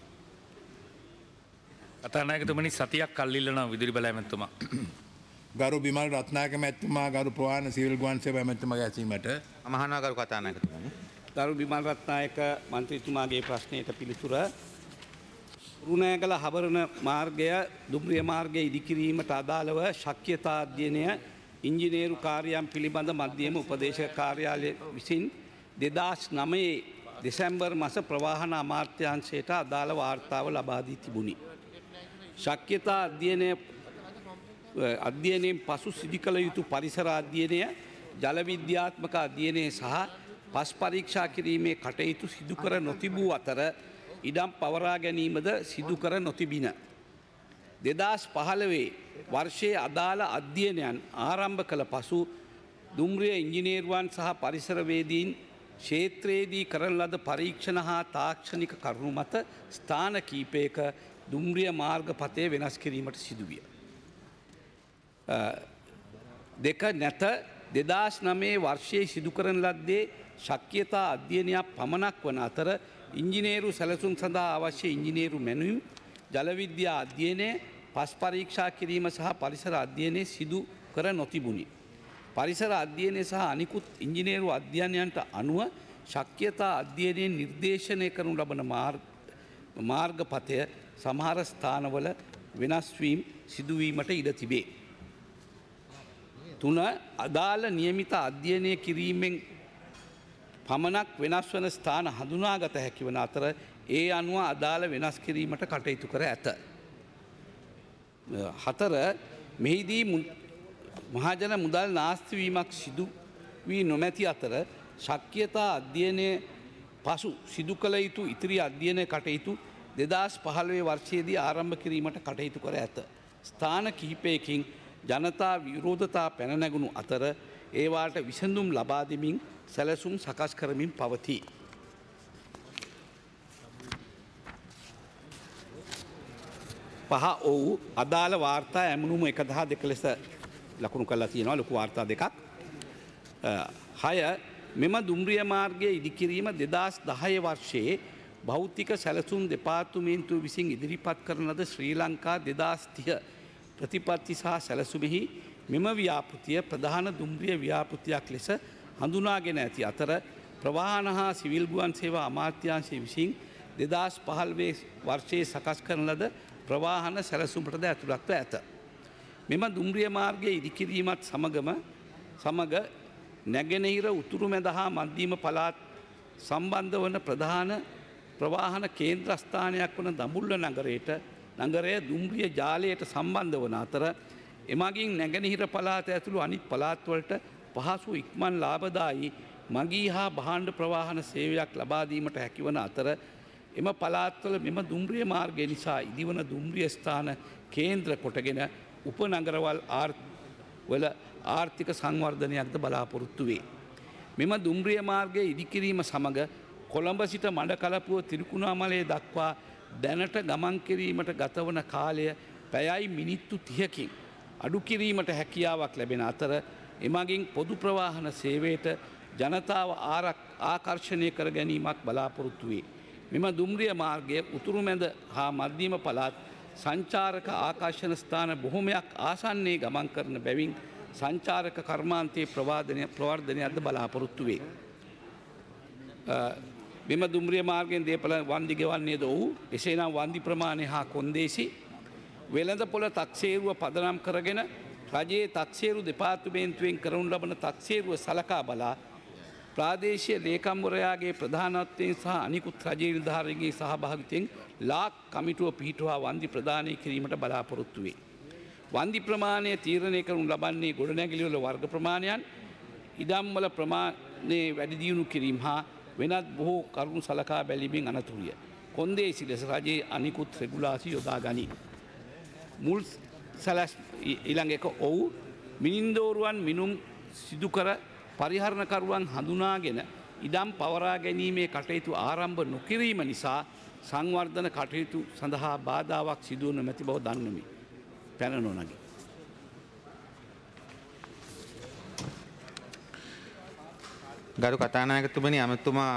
කතානායකතුමනි සතියක් කල් ඉල්ලනවා විදුලි බල ඇමතුමා. ගරු බිමල් රත්නායක මැතිතුමා ගරු ප්‍රවාහන සිවිල් ගුවන් සේවා ඇමතිතුමාගේ ඇසීමට. අමහනවා ගරු කතානායකතුමනි. ගරු බිමල් රත්නායක මන්ත්‍රීතුමාගේ ප්‍රශ්නයට පිළිතුර රුණෑගල හබරණ මාර්ගය දුම්රිය මාර්ගය ඉදිකිරීමට අදාළව ශක්්‍යතා අධ්‍යයනය ඉංජිනේරු කාර්යයන් පිළිබඳ මධ්‍යම උපදේශක කාර්යාලය විසින් දෙදහස් නවයේ දෙසැම්බර් මාස ප්‍රවාහන අමාත්‍යාංශයට අදාළ වාර්තාව ලබා දී තිබුණි. ශක්්‍යතා අධ්‍යයනය අධ්‍යයනයෙන් පසු සිදු කළ යුතු පරිසර අධ්‍යයනය ජල විද්‍යාත්මක අධ්‍යයනය සහ පස් පරීක්ෂා කිරීමේ කටයුතු සිදු කර නොතිබූ අතර ඉඩම් පවරා ගැනීමද සිදු කර නොතිබින. දෙදහස් පහළොවේ වර්ෂයේ අදාළ අධ්‍යයනයන් ආරම්භ කළ පසු දුම්රිය ඉංජිනේරුවන් සහ පරිසරවේදීන් ක්ෂේත්‍රයේදී කරන ලද පරීක්ෂණ හා තාක්ෂණික කරුණු මත ස්ථාන කීපයක දුම්රිය මාර්ගපතය වෙනස් කිරීමට සිදුවිය. දෙක නැත දෙදහස් නවයේ වර්ෂයේ සිදු කරන ලද්දේ ශක්්‍යතා අධ්‍යයනයක් පමණක් වන අතර ඉංජිනේරු සැලසුම් සඳහා අවශ්‍ය ඉංජිනේරු මැනුම් ජලවිද්‍යා අධ්‍යයනය පස් පරීක්ෂා කිරීම සහ පරිසර අධ්‍යයනය සිදු කර නොතිබුණි. පරිසර අධ්‍යයනය සහ අනිකුත් ඉංජිනේරු අධ්‍යයනයන්ට අනුව ශක්්‍යතා අධ්‍යයනයෙන් නිර්දේශනය කරනු ලබන මාර්ගපතය සමහර ස්ථානවල වෙනස්වීම් සිදුවීමට ඉඩ තිබේ. තුන අදාළ නියමිත අධ්‍යයනය කිරීමෙන් පමණක් වෙනස් වන ස්ථාන හඳුනාගත හැකි වන අතර ඒ අනුව අදාළ වෙනස් කිරීමට කටයුතු කර ඇත. හතර මෙහිදී මහජන මුදල් නාස්තිවීමක් සිදු වී නොමැති අතර ශක්්‍යතා අධ්‍යයනය පසු සිදු කළ යුතු ඉතිරි අධ්‍යයනය කටයුතු දෙදහස් පහළොවේ වර්ෂයේදී ආරම්භ කිරීමට කටයුතු කර ඇත. ස්ථාන කිහිපයකින් ජනතා විරෝධතා පැන නැගුණු අතර ඒවාට විසඳුම් ලබා දෙමින් සැලසුම් සකස් කරමින් පවතී. පහ ඔවු අදාළ වාර්තා ඇමනුම එකදහ දෙක ලෙස ලකුණු කළා තියෙනවා ලොකු වාර්තා දෙකක්. හය මෙම දුම්රිය මාර්ගය ඉදිකිරීම දෙදහස් දහය වර්ෂයේ භෞතික සැලසුම් දෙපාර්තමේන්තුව විසින් ඉදිරිපත් කරන ලද ශ්‍රී ලංකා දෙදහස් තිහ ප්‍රතිපත්ති සහ සැලසුමෙහි මෙම ව්‍යාපෘතිය ප්‍රධාන දුම්රිය ව්‍යාපෘතියක් ලෙස හඳුනාගෙන ඇති අතර ප්‍රවාහන හා සිවිල් ගුවන් සේවා අමාත්‍යාංශය විසින් දෙදහස් පහළොව වර්ෂයේ සකස් කරන ලද ප්‍රවාහන සැලසුමටද ඇතුළත්ව ඇත. මෙම දුම්රිය මාර්ගය ඉදිකිරීමත් සමගම සමග නැගෙනහිර උතුරු මැද හා මධ්‍යම පළාත් සම්බන්ධ වන ප්‍රධාන ප්‍රවාහන කේන්ද්‍රස්ථානයක් වන දඹුල්ල නගරයට නගරය දුම්රිය ජාලයට සම්බන්ධ වන අතර එමගින් නැගෙනහිර පළාත ඇතුළු අනිත් පළාත්වලට පහසු ඉක්මන් ලාභදායි මගී හා භාණ්ඩ ප්‍රවාහන සේවයක් ලබා දීමට හැකිවන අතර එම පළාත්වල මෙම දුම්රිය මාර්ගය නිසා ඉදිවන දුම්රිය ස්ථාන කේන්ද්‍ර කොටගෙන උපනගරවල් වල ආර්ථික සංවර්ධනයක්ද බලාපොරොත්තු වේ. මෙම දුම්රිය මාර්ගය ඉදිකිරීම සමග කොළඹ සිට මඩකලපුව තිරිකුණාමලය දක්වා දැනට ගමන් කිරීමට ගතවන කාලය පැයයි මිනිත්තු තිහකින් අඩු කිරීමට හැකියාවක් ලැබෙන අතර එමගින් පොදු ප්‍රවාහන සේවයට ජනතාව ආකර්ෂණය කර ගැනීමක් බලාපොරොත්තු වේ. මෙම දුම්රිය මාර්ගය උතුරු මැද හා මධ්‍යම පළාත් සංචාරක ආකර්ෂණ ස්ථාන බොහොමයක් ආසන්නයේ ගමන් කරන බැවින් සංචාරක කර්මාන්තයේ ප්‍රවර්ධනයක්ද බලාපොරොත්තු වේ. මෙම දුම්රිය මාර්ගයෙන් දේපල වන්දි ගෙවන්නේද ඔහු එසේනම් වන්දි ප්‍රමාණය හා කොන්දේසි වෙළඳ පොළ තක්සේරුව පදනම් කරගෙන රජයේ තක්සේරු දෙපාර්තමේන්තුවෙන් කරනු ලබන තක්සේරුව සලකා බලා ප්‍රාදේශීය ලේකම්වරයාගේ ප්‍රධානත්වයෙන් සහ අනිකුත් රජයේ නිලධාරීන්ගේ සහභාගිත්වයෙන් ලාක් කමිටුව පිහිටුවා වන්දි ප්‍රදානය කිරීමට බලාපොරොත්තු වේ. වන්දි ප්‍රමාණය තීරණය කරනු ලබන්නේ ගොඩනැගිලිවල වර්ග ප්‍රමාණයන් ඉඩම්වල ප්‍රමාණය වැඩි දියුණු කිරීම හා වෙනත් බොහෝ කරුණු සලකා බැලීමෙන් අනතුරුය. කොන්දේසි ලෙස රජයේ අනිකුත් රෙගුලාසි යොදා ගනී. මුල් සැලැස් ඊළඟ එක ඔව් මිනින්දෝරුවන් මිනුම් සිදු කර පරිහරණකරුවන් හඳුනාගෙන ඉඩම් පවරා ගැනීමේ කටයුතු ආරම්භ නොකිරීම නිසා සංවර්ධන කටයුතු සඳහා බාධාවක් සිදුවන මැති බව දන්නමි. පැන නොනගී. ගරු කතානායකතුමනි අමතුමා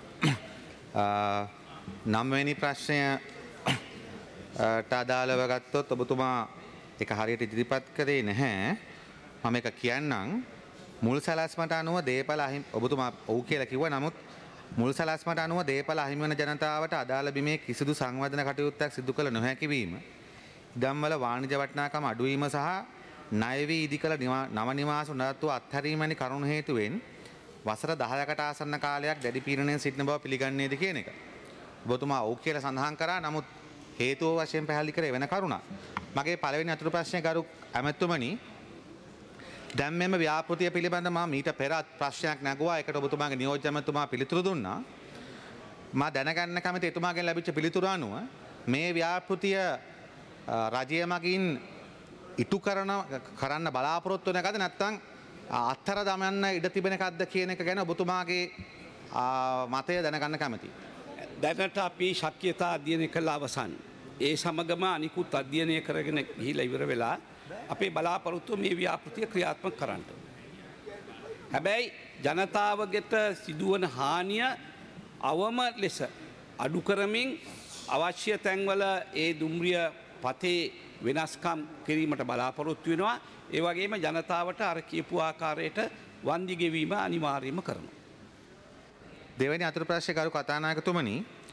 නම්වැනි ප්‍රශ්නයට අදාළව ගත්තොත් ඔබතුමා එක හරියට ඉදිරිපත් කරේ නැහැ. මම එක කියන්නම් මුල් සැලැස්මට අනුව දේපල අහිමි ඔබතුමා ඔව් කියලා කිව්වා. නමුත් මුල් සැලැස්මට අනුව දේපල අහිමි වන ජනතාවට අදාළ බිමේ කිසිදු සංවර්ධන කටයුත්තක් සිදු කළ නොහැකි වීම, ඉඩම්වල වාණිජ වටිනාකම අඩු වීම සහ ණය වී ඉදි කළ නව නිවාස නඩත්තුව අත්හැරීම වැනි කරුණු හේතුවෙන් වසර දහයකට ආසන්න කාලයක් දැඩි පීඩනයෙන් සිටින බව පිළිගන්නේද කියන එක. ඔබතුමා ඔව් කියලා සඳහන් කරා. නමුත් හේතුව වශයෙන් පැහැදිලි කරේ වෙන කරුණක්. මගේ පළවෙනි අතුරු ප්‍රශ්නය ගරු ඇමතුමනි, දැන් මෙම ව්‍යාපෘතිය පිළිබඳ මම මීට පෙරත් ප්‍රශ්නයක් නැගුවා. ඒකට ඔබතුමාගේ නියෝජ්‍ය ඇමතුමා පිළිතුරු දුන්නා. මම දැනගන්න කැමති එතුමාගෙන් ලැබිච්ච පිළිතුර අනුව මේ ව්‍යාපෘතිය රජය මගින් ඉටු කරන කරන්න බලාපොරොත්තු වෙන එකද නැත්නම් අත්තර දමන්න ඉඩ තිබෙන එකක්ද කියන එක ගැන ඔබතුමාගේ මතය දැනගන්න කැමතියි. දැනට අපි ශක්්‍යතා අධ්‍යයනය කළ අවසන්. ඒ සමගම අනිකුත් අධ්‍යයනය කරගෙන ගිහිලා ඉවර වෙලා අපේ බලාපොරොත්තුව මේ ව්‍යාපෘතිය ක්‍රියාත්මක කරන්න. හැබැයි ජනතාවගෙට සිදුවන හානිය අවම ලෙස අඩු කරමින් අවශ්‍ය තැන්වල ඒ දුම්රිය පතේ වෙනස්කම් කිරීමට බලාපොරොත්තු වෙනවා. ඒ වගේම ජනතාවට අර කියපු ආකාරයට වන්දි ගෙවීම අනිවාර්යයෙන්ම කරනවා. දෙවැනි අතුරු ප්‍රශ්නය ගරු කතානායකතුමනි,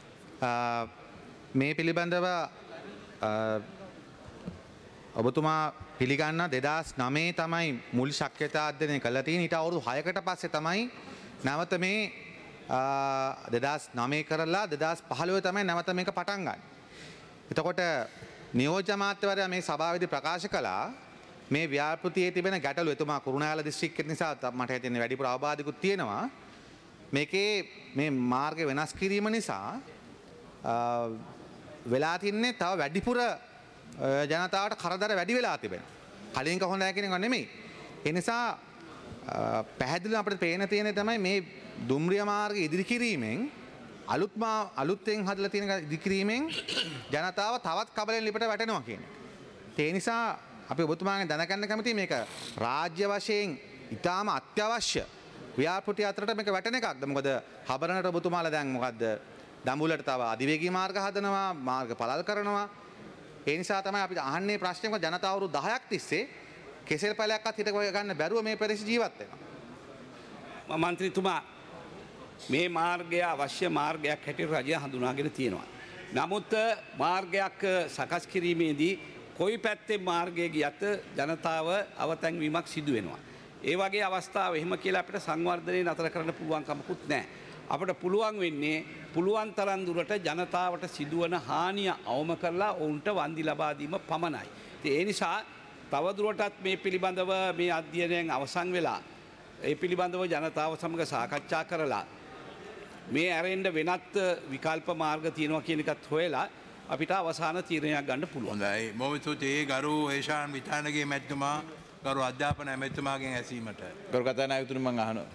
මේ පිළිබඳව ඔබතුමා පිළිගන්න දෙදහස් නවයේ තමයි මුල් ශක්්‍යතා අධ්‍යයනය කළා තියෙන්නේ. ඊට අවුරුදු හයකට පස්සේ තමයි නැවත මේ දෙදහස් නවය කරලා දෙදහස් පහළොව තමයි නැවත මේක පටන් ගන්න. එතකොට නියෝජ්‍ය අමාත්‍යවරයා මේ සභාවේදී ප්‍රකාශ කළා මේ ව්‍යාපෘතියේ තිබෙන ගැටලු. එතුමා කුරුණෑගල දිස්ත්‍රික්කය නිසා මට හිතෙන්නේ වැඩිපුර අවබෝධිකුත් තියෙනවා. මේකේ මේ මාර්ග වෙනස් කිරීම නිසා වෙලා තින්නේ තව වැඩිපුර ජනතාවට කරදර වැඩි වෙලා තිබෙනවා. කලින් කොහොමද කියන එක නෙමෙයි. ඒ නිසා පැහැදිලිව අපිට පේන තියෙන්නේ තමයි මේ දුම්රිය මාර්ගය ඉදිරි කිරීමෙන් අලුත් අලුත්ෙන් හදලා තියෙන ඉදිරි කිරීමෙන් ජනතාව තවත් කබලෙන් ලිපට වැටෙනවා කියන එක. ඒ නිසා අපි ඔබතුමාගෙන් දැනගන්න කැමතියි මේක රාජ්‍ය වශයෙන් ඉතාම අත්‍යවශ්‍ය ව්‍යාපෘතිය අතරට මේක වැටෙන එකක්ද? මොකද හබරනට ඔබතුමාලා දැන් මොකද්ද දඹුල්ලට තව අධිවේගී මාර්ග හදනවා, මාර්ග පළල් කරනවා. ඒ නිසා තමයි අපි අහන්නේ ප්‍රශ්නේ මොකද ජනතාව අවුරුදු දහයක් තිස්සේ කෙසෙල් පැලයක්වත් හිට ගන්න බැරුව මේ ප්‍රදේශ ජීවත් වෙනවා. මන්ත්‍රීතුමා මේ මාර්ගය අවශ්‍ය මාර්ගයක් හැටියට රජය හඳුනාගෙන තියෙනවා. නමුත් මාර්ගයක් සකස් කිරීමේදී කොයි පැත්තේ මාර්ගය ගියත් ජනතාව අවතැන්වීමක් සිදු වෙනවා. ඒ වගේ අවස්ථාව එහෙම කියලා අපිට සංවර්ධනය නතර කරන්න පුළුවන් කමකුත් නැහැ. අපිට පුළුවන් වෙන්නේ පුළුවන් තරම් දුරට ජනතාවට සිදුවන හානිය අවම කරලා ඔවුන්ට වන්දි ලබා දීම පමණයි. ඒ නිසා තවදුරටත් මේ පිළිබඳව මේ අධ්‍යයනයෙන් අවසන් වෙලා ඒ පිළිබඳව ජනතාව සමග සාකච්ඡා කරලා මේ ඇරෙන්ඩ වෙනත් විකල්ප මාර්ග තියෙනවා කියන එකත් හොයලා අපිට අවසාන තීරණයක් ගන්න පුළුවන්. හොඳයි. බොහොම ස්තුතියි ගරු ඒෂාන් විතානගේ මැතිතුමා ගරු අධ්‍යාපන ඇමතිතුමාගෙන් ඇසීමට. ගරු කතානායකතුමනි මම අහනවා.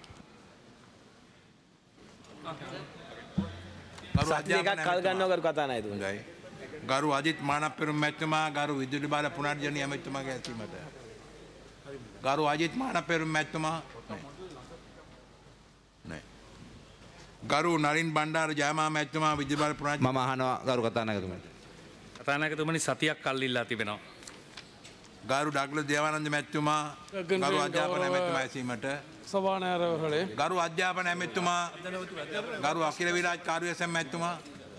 ගරු අධ්‍යාපන කල් ගන්නවා ගරු කතානායකතුමනි. හොඳයි. ගරු අජිත් මානප්පෙරුම් මැතිතුමා ගරු විදුලි බල පුනර්ජනනීය ඇමතිතුමාගේ ඇසීමට. ගරු අජිත් මානප්පෙරුම් මැතිතුමා ගරු නරින් බණ්ඩාර ජයමා මැතිතුමා විදුලි බල පුනර්ජනනීය මම අහනවා ගරු කතානායකතුමනි. කතානායකතුමනි සතියක් කල් ඉල්ලා තිබෙනවා. ගරු ඩග්ලස් දේවානන්ද මැතිතුමා ගරු අධ්‍යාපන ඇමතිතුමා ඇසීමට. සභානායකවරේ ගරු අධ්‍යාපන ඇමතිතුමා ගරු අකිල විරාජ් කාර්යසම් මැතිතුමා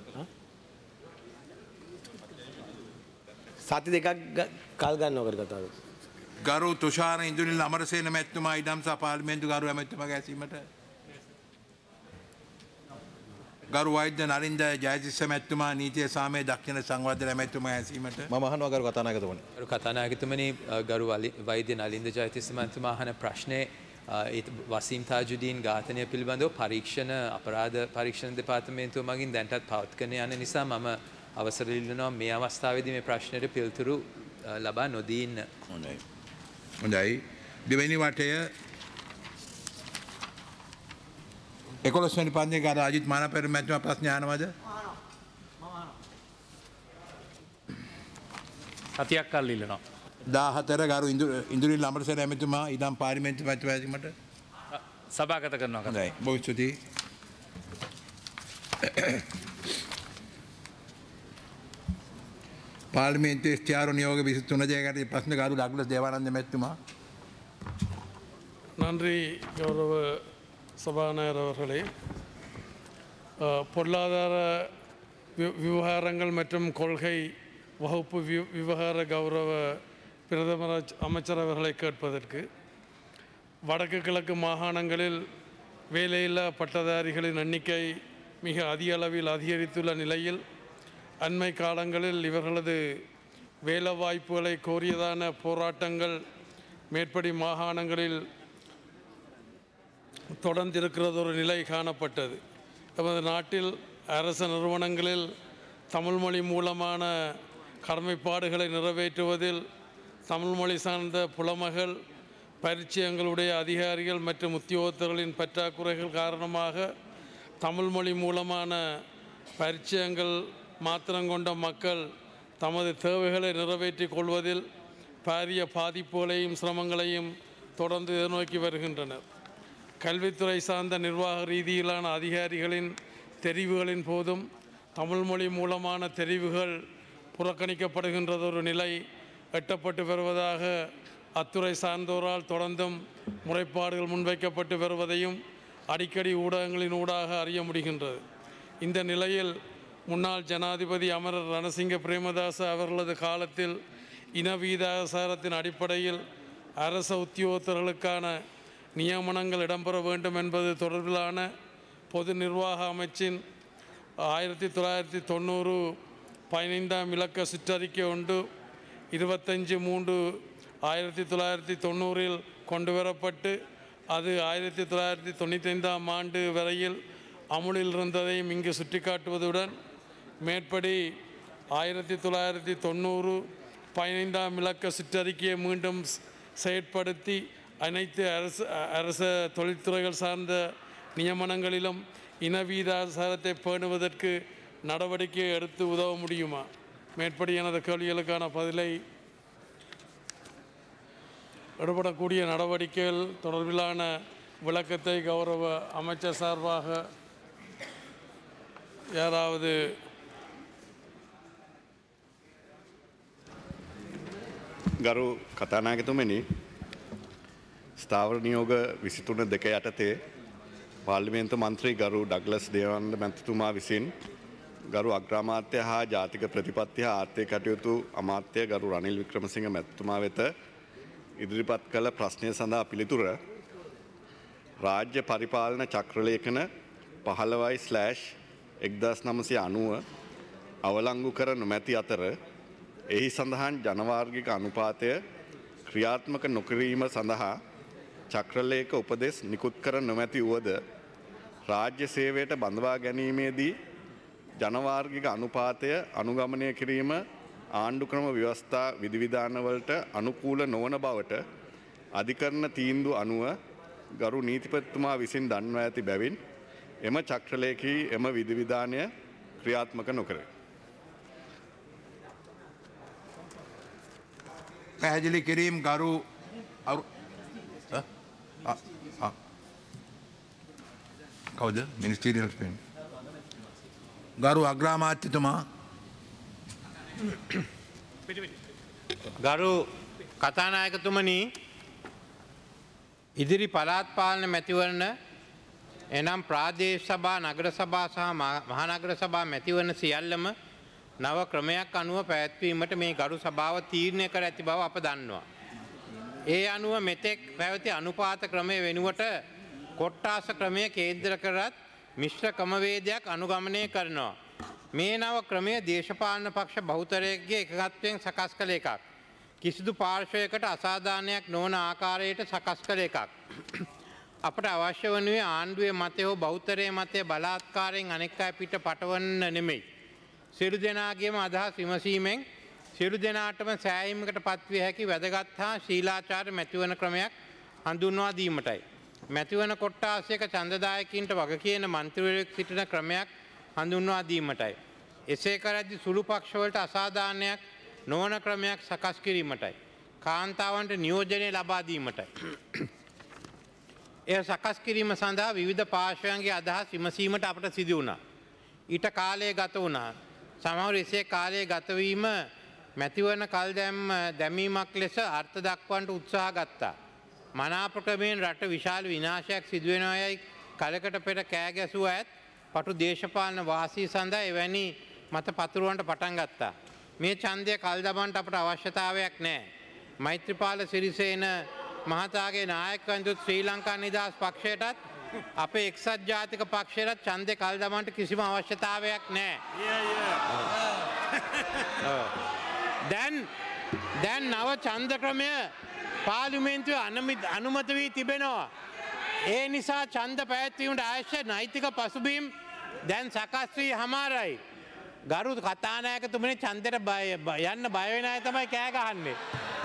සති දෙකක් කල් ගන්නවා කර කතාව. ගරු තුෂාර ඉන්දුනිල් අමරසේන මැතිතුමා ඉඩම් සහ පාර්ලිමේන්තු ගරු ඇමතිතුමාගේ ඇසීමට. ගරු වෛද්‍ය නරින්ද ජයතිස්ස මැතිතුමා නීතිය සාමයේ දක්ෂිණ සංවර්ධන ඇමතිතුමා ඇසීමට. මම අහනවා ගරු කතානායකතුමනි. ගරු කතානායකතුමනි ගරු වෛද්‍ය නලින්ද ජයතිස්ස මැතිතුමා අහන ප්‍රශ්නේ වසීම් තාජුදීන් ඝාතනය පිළිබඳව පරීක්ෂණ අපරාධ පරීක්ෂණ දෙපාර්තමේන්තුව මගින් දැන්ටත් පවත්කරන යන නිසා මම අවසර ඉල්ලනවා මේ අවස්ථාවේදී මේ ප්‍රශ්නෙට පිළිතුරු ලබා නොදී ඉන්න. හොඳයි. හොඳයි. දෙවෙනි වටය එකොළොස් වෙනි පන්තියේ ගරු අජිත් මානපෙරුම් මැතිතුමා ප්‍රශ්න අහනවද? සතියක් කල් ඉල්ලනවා. දාහතර ගරු ඉන්දුනිල් අමරසේන ඇමතිතුමා ඉඩම් පාර්ලිමේන්තු මැතිතුමා ඇසීමට. සභාගත කරනවා. හොඳයි. බොහොම ස්තුතියි. පාර්ලිමේන්තුවේ ස්ථාවර නියෝග විසිතුන ජයගැනීමේ ප්‍රශ්න ගරු ඩග්ලස් දේවානන්ද මැතිතුමා. நன்றி கௌரவ சபாநாயகர் அவர்களே. பொருளாதார விவகாரங்கள் மற்றும் கொள்கை வகுப்பு விவகார கௌரவ பிரதமர் அமைச்சர் அவர்களை கேட்பதற்கு வடக்கு கிழக்கு மாகாணங்களில் வேலையில்லா பட்டதாரிகளின் எண்ணிக்கை மிக அதிக அளவில் அதிகரித்துள்ள நிலையில் அண்மை காலங்களில் இவர்களது வேலைவாய்ப்புகளை கோரியதான போராட்டங்கள் மேற்படி மாகாணங்களில் தொடர்ந்திருக்கிறது ஒரு நிலை காணப்பட்டது. நமது நாட்டில் அரச நிறுவனங்களில் தமிழ் மொழி மூலமான கடமைப்பாடுகளை நிறைவேற்றுவதில் தமிழ் மொழி சார்ந்த புலமைகள் பரிச்சயங்களுடைய அதிகாரிகள் மற்றும் உத்தியோகத்தர்களின் பற்றாக்குறைகள் காரணமாக தமிழ் மொழி மூலமான பரிச்சயங்கள் மாத்திரங்கொண்ட மக்கள் தமது தேவைகளை நிறைவேற்றிக் கொள்வதில் பாரிய பாதிப்புகளையும் சிரமங்களையும் தொடர்ந்து எதிர்நோக்கி வருகின்றனர். கல்வித்துறை சார்ந்த நிர்வாக ரீதியிலான அதிகாரிகளின் தெரிவுகளின் போதும் தமிழ் மொழி மூலமான தெரிவுகள் புறக்கணிக்கப்படுகின்றதொரு நிலை எட்டப்பட்டு வருவதாக அத்துறை சார்ந்தோரால் தொடர்ந்தும் முறைப்பாடுகள் முன்வைக்கப்பட்டு வருவதையும் அடிக்கடி ஊடகங்களின் ஊடாக அறிய முடிகின்றது. இந்த நிலையில் முன்னாள் ஜனாதிபதி அமரர் ரணசிங்க பிரேமதாச அவர்களது காலத்தில் இனவீதாசாரத்தின் அடிப்படையில் அரச உத்தியோகத்தர்களுக்கான நியமனங்கள் இடம்பெற வேண்டும் என்பது தொடர்பிலான பொது நிர்வாக அமைச்சின் ஆயிரத்தி தொள்ளாயிரத்தி தொண்ணூறு பதினைந்தாம் இலக்க சிற்றறிக்கை ஒன்று இருபத்தஞ்சு மூன்று ஆயிரத்தி தொள்ளாயிரத்தி தொண்ணூறில் கொண்டு வரப்பட்டு அது ஆயிரத்தி தொள்ளாயிரத்தி தொண்ணூற்றி ஐந்தாம் ஆண்டு வரையில் அமுலில் இருந்ததையும் இங்கு சுட்டிக்காட்டுவதுடன் மேற்படி ஆயிரத்தி தொள்ளாயிரத்தி தொண்ணூறு பதினைந்தாம் இலக்க சிற்றறிக்கையை மீண்டும் செயற்படுத்தி அனைத்து அரசு அரச தொழில்துறைகள் சார்ந்த நியமனங்களிலும் இனவீதாசாரத்தை பேணுவதற்கு நடவடிக்கை எடுத்து உதவ முடியுமா? மேற்படி எனது கேள்விகளுக்கான பதிலை எடுபடக்கூடிய நடவடிக்கைகள் தொடர்பிலான விளக்கத்தை கௌரவ அமைச்சர் சார்பாக யாராவது ගරු කතානායකතුමනි ස්ථාවර නියෝග විසිතුන දෙක යටතේ පාර්ලිමේන්තු මන්ත්‍රී ගරු ඩග්ලස් දේවානන්ද මැතිතුමා විසින් ගරු අග්‍රාමාත්‍ය හා ජාතික ප්‍රතිපත්ති හා ආර්ථික කටයුතු අමාත්‍ය ගරු රනිල් වික්‍රමසිංහ මැතිතුමා වෙත ඉදිරිපත් කළ ප්‍රශ්නය සඳහා පිළිතුර රාජ්‍ය පරිපාලන චක්‍රලේඛන පහළවයි ස්ලෑෂ් එක්දස් නමසය අනුව අවලංගු කර නොමැති අතර එහි සඳහන් ජනවාර්ගික අනුපාතය ක්‍රියාත්මක නොකිරීම සඳහා චක්‍රලේඛ උපදෙස් නිකුත් කර නොමැති වුවද රාජ්‍ය සේවයට බඳවා ගැනීමේදී ජනවාර්ගික අනුපාතය අනුගමනය කිරීම ආණ්ඩුක්‍රම ව්‍යවස්ථා විධිවිධානවලට අනුකූල නොවන බවට අධිකරණ තීන්දුව අනුව ගරු නීතිපතිතුමා විසින් දන්වා ඇති බැවින් එම චක්‍රලේඛී එම විධිවිධානය ක්‍රියාත්මක නොකරේ. පැහැදිලි කිරීම් ගරු කවුද මිනිස්ටීරියල් ස්පෙන් ගරු අග්‍රාමාත්‍යතුමා ගරු කතානායකතුමනි ඉදිරි පළාත් පාලන මැතිවරණ එනම් ප්‍රාදේශ සභා නගර සභා සහ මහනගර සභා මැතිවරණ සියල්ලම නව ක්‍රමයක් අනුව පැවැත්වීමට මේ ගරු සභාව තීරණය කර ඇති බව අප දන්නවා. ඒ අනුව මෙතෙක් පැවති අනුපාත ක්‍රමය වෙනුවට කොට්ටාස ක්‍රමය කේන්ද්‍ර කරත් මිශ්‍ර ක්‍රමවේදයක් අනුගමනය කරනවා. මේ නව ක්‍රමය දේශපාලන පක්ෂ බහුතරයකගේ එකගත්වයෙන් සකස් කළ එකක්. කිසිදු පාර්ශවයකට අසාධානයක් නොවන ආකාරයට සකස් කළ එකක්. අපට අවශ්‍ය වනුවේ ආණ්ඩුවේ මතය හෝ බෞතරය මතය බලාත්කාරයෙන් අනෙක් අය පිට පටවන්න නෙමෙයි. සියලු දෙනාගේම අදහස් විමසීමෙන් සියලු දෙනාටම සෑහීමකට පත්විය හැකි වැදගත් හා ශීලාචාර මැතිවන ක්‍රමයක් හඳුන්වා දීමටයි. මැතිවන කොට්ටාසයක ඡන්දදායකින්ට වග කියන මන්ත්‍රීවරයෙක් සිටින ක්‍රමයක් හඳුන්වා දීමටයි. එසේ කරද්දී සුළු පක්ෂවලට අසාධාරණයක් නොවන ක්‍රමයක් සකස් කිරීමටයි. කාන්තාවන්ට නියෝජනය ලබා දීමටයි. එය සකස් කිරීම සඳහා විවිධ පාර්ශ්වයන්ගේ අදහස් විමසීමට අපට සිදු වුණා. ඊට කාලය ගත වුණා. සමහර එසේ කාලය ගතවීම මැතිවරණ කල් දැමීමක් ලෙස අර්ථ දක්වන්නට උත්සාහ ගත්තා. මනාප ක්‍රමයෙන් රට විශාල විනාශයක් සිදුවෙනවා යයි කලකට පෙර කෑ ගැසුව ඇත් පටු දේශපාලන වාසී සඳහා එවැනි මත පතුරවන්නට පටන් ගත්තා. මේ ඡන්දය කල් දමන්නට අපට අවශ්‍යතාවයක් නැහැ. මෛත්‍රීපාල සිරිසේන මහතාගේ නායකත්වයෙන් ශ්‍රී ලංකා නිදහස් පක්ෂයටත් අපේ එක්සත් ජාතික පක්ෂයටත් ඡන්දේ කල් දමන්නට කිසිම අවශ්‍යතාවයක් නැහැ. දැන් දැන් නව ඡන්ද ක්‍රමය පාර්ලිමේන්තුවේ අනුමත වී තිබෙනවා. ඒ නිසා ඡන්ද පැවැත්වීමට අවශ්‍ය නෛතික පසුබිම් දැන් සකස් වී හමාරයි. ගරු කතානායකතුමනි ඡන්දෙට යන්න බය වෙන අය තමයි කෑ ගහන්නේ.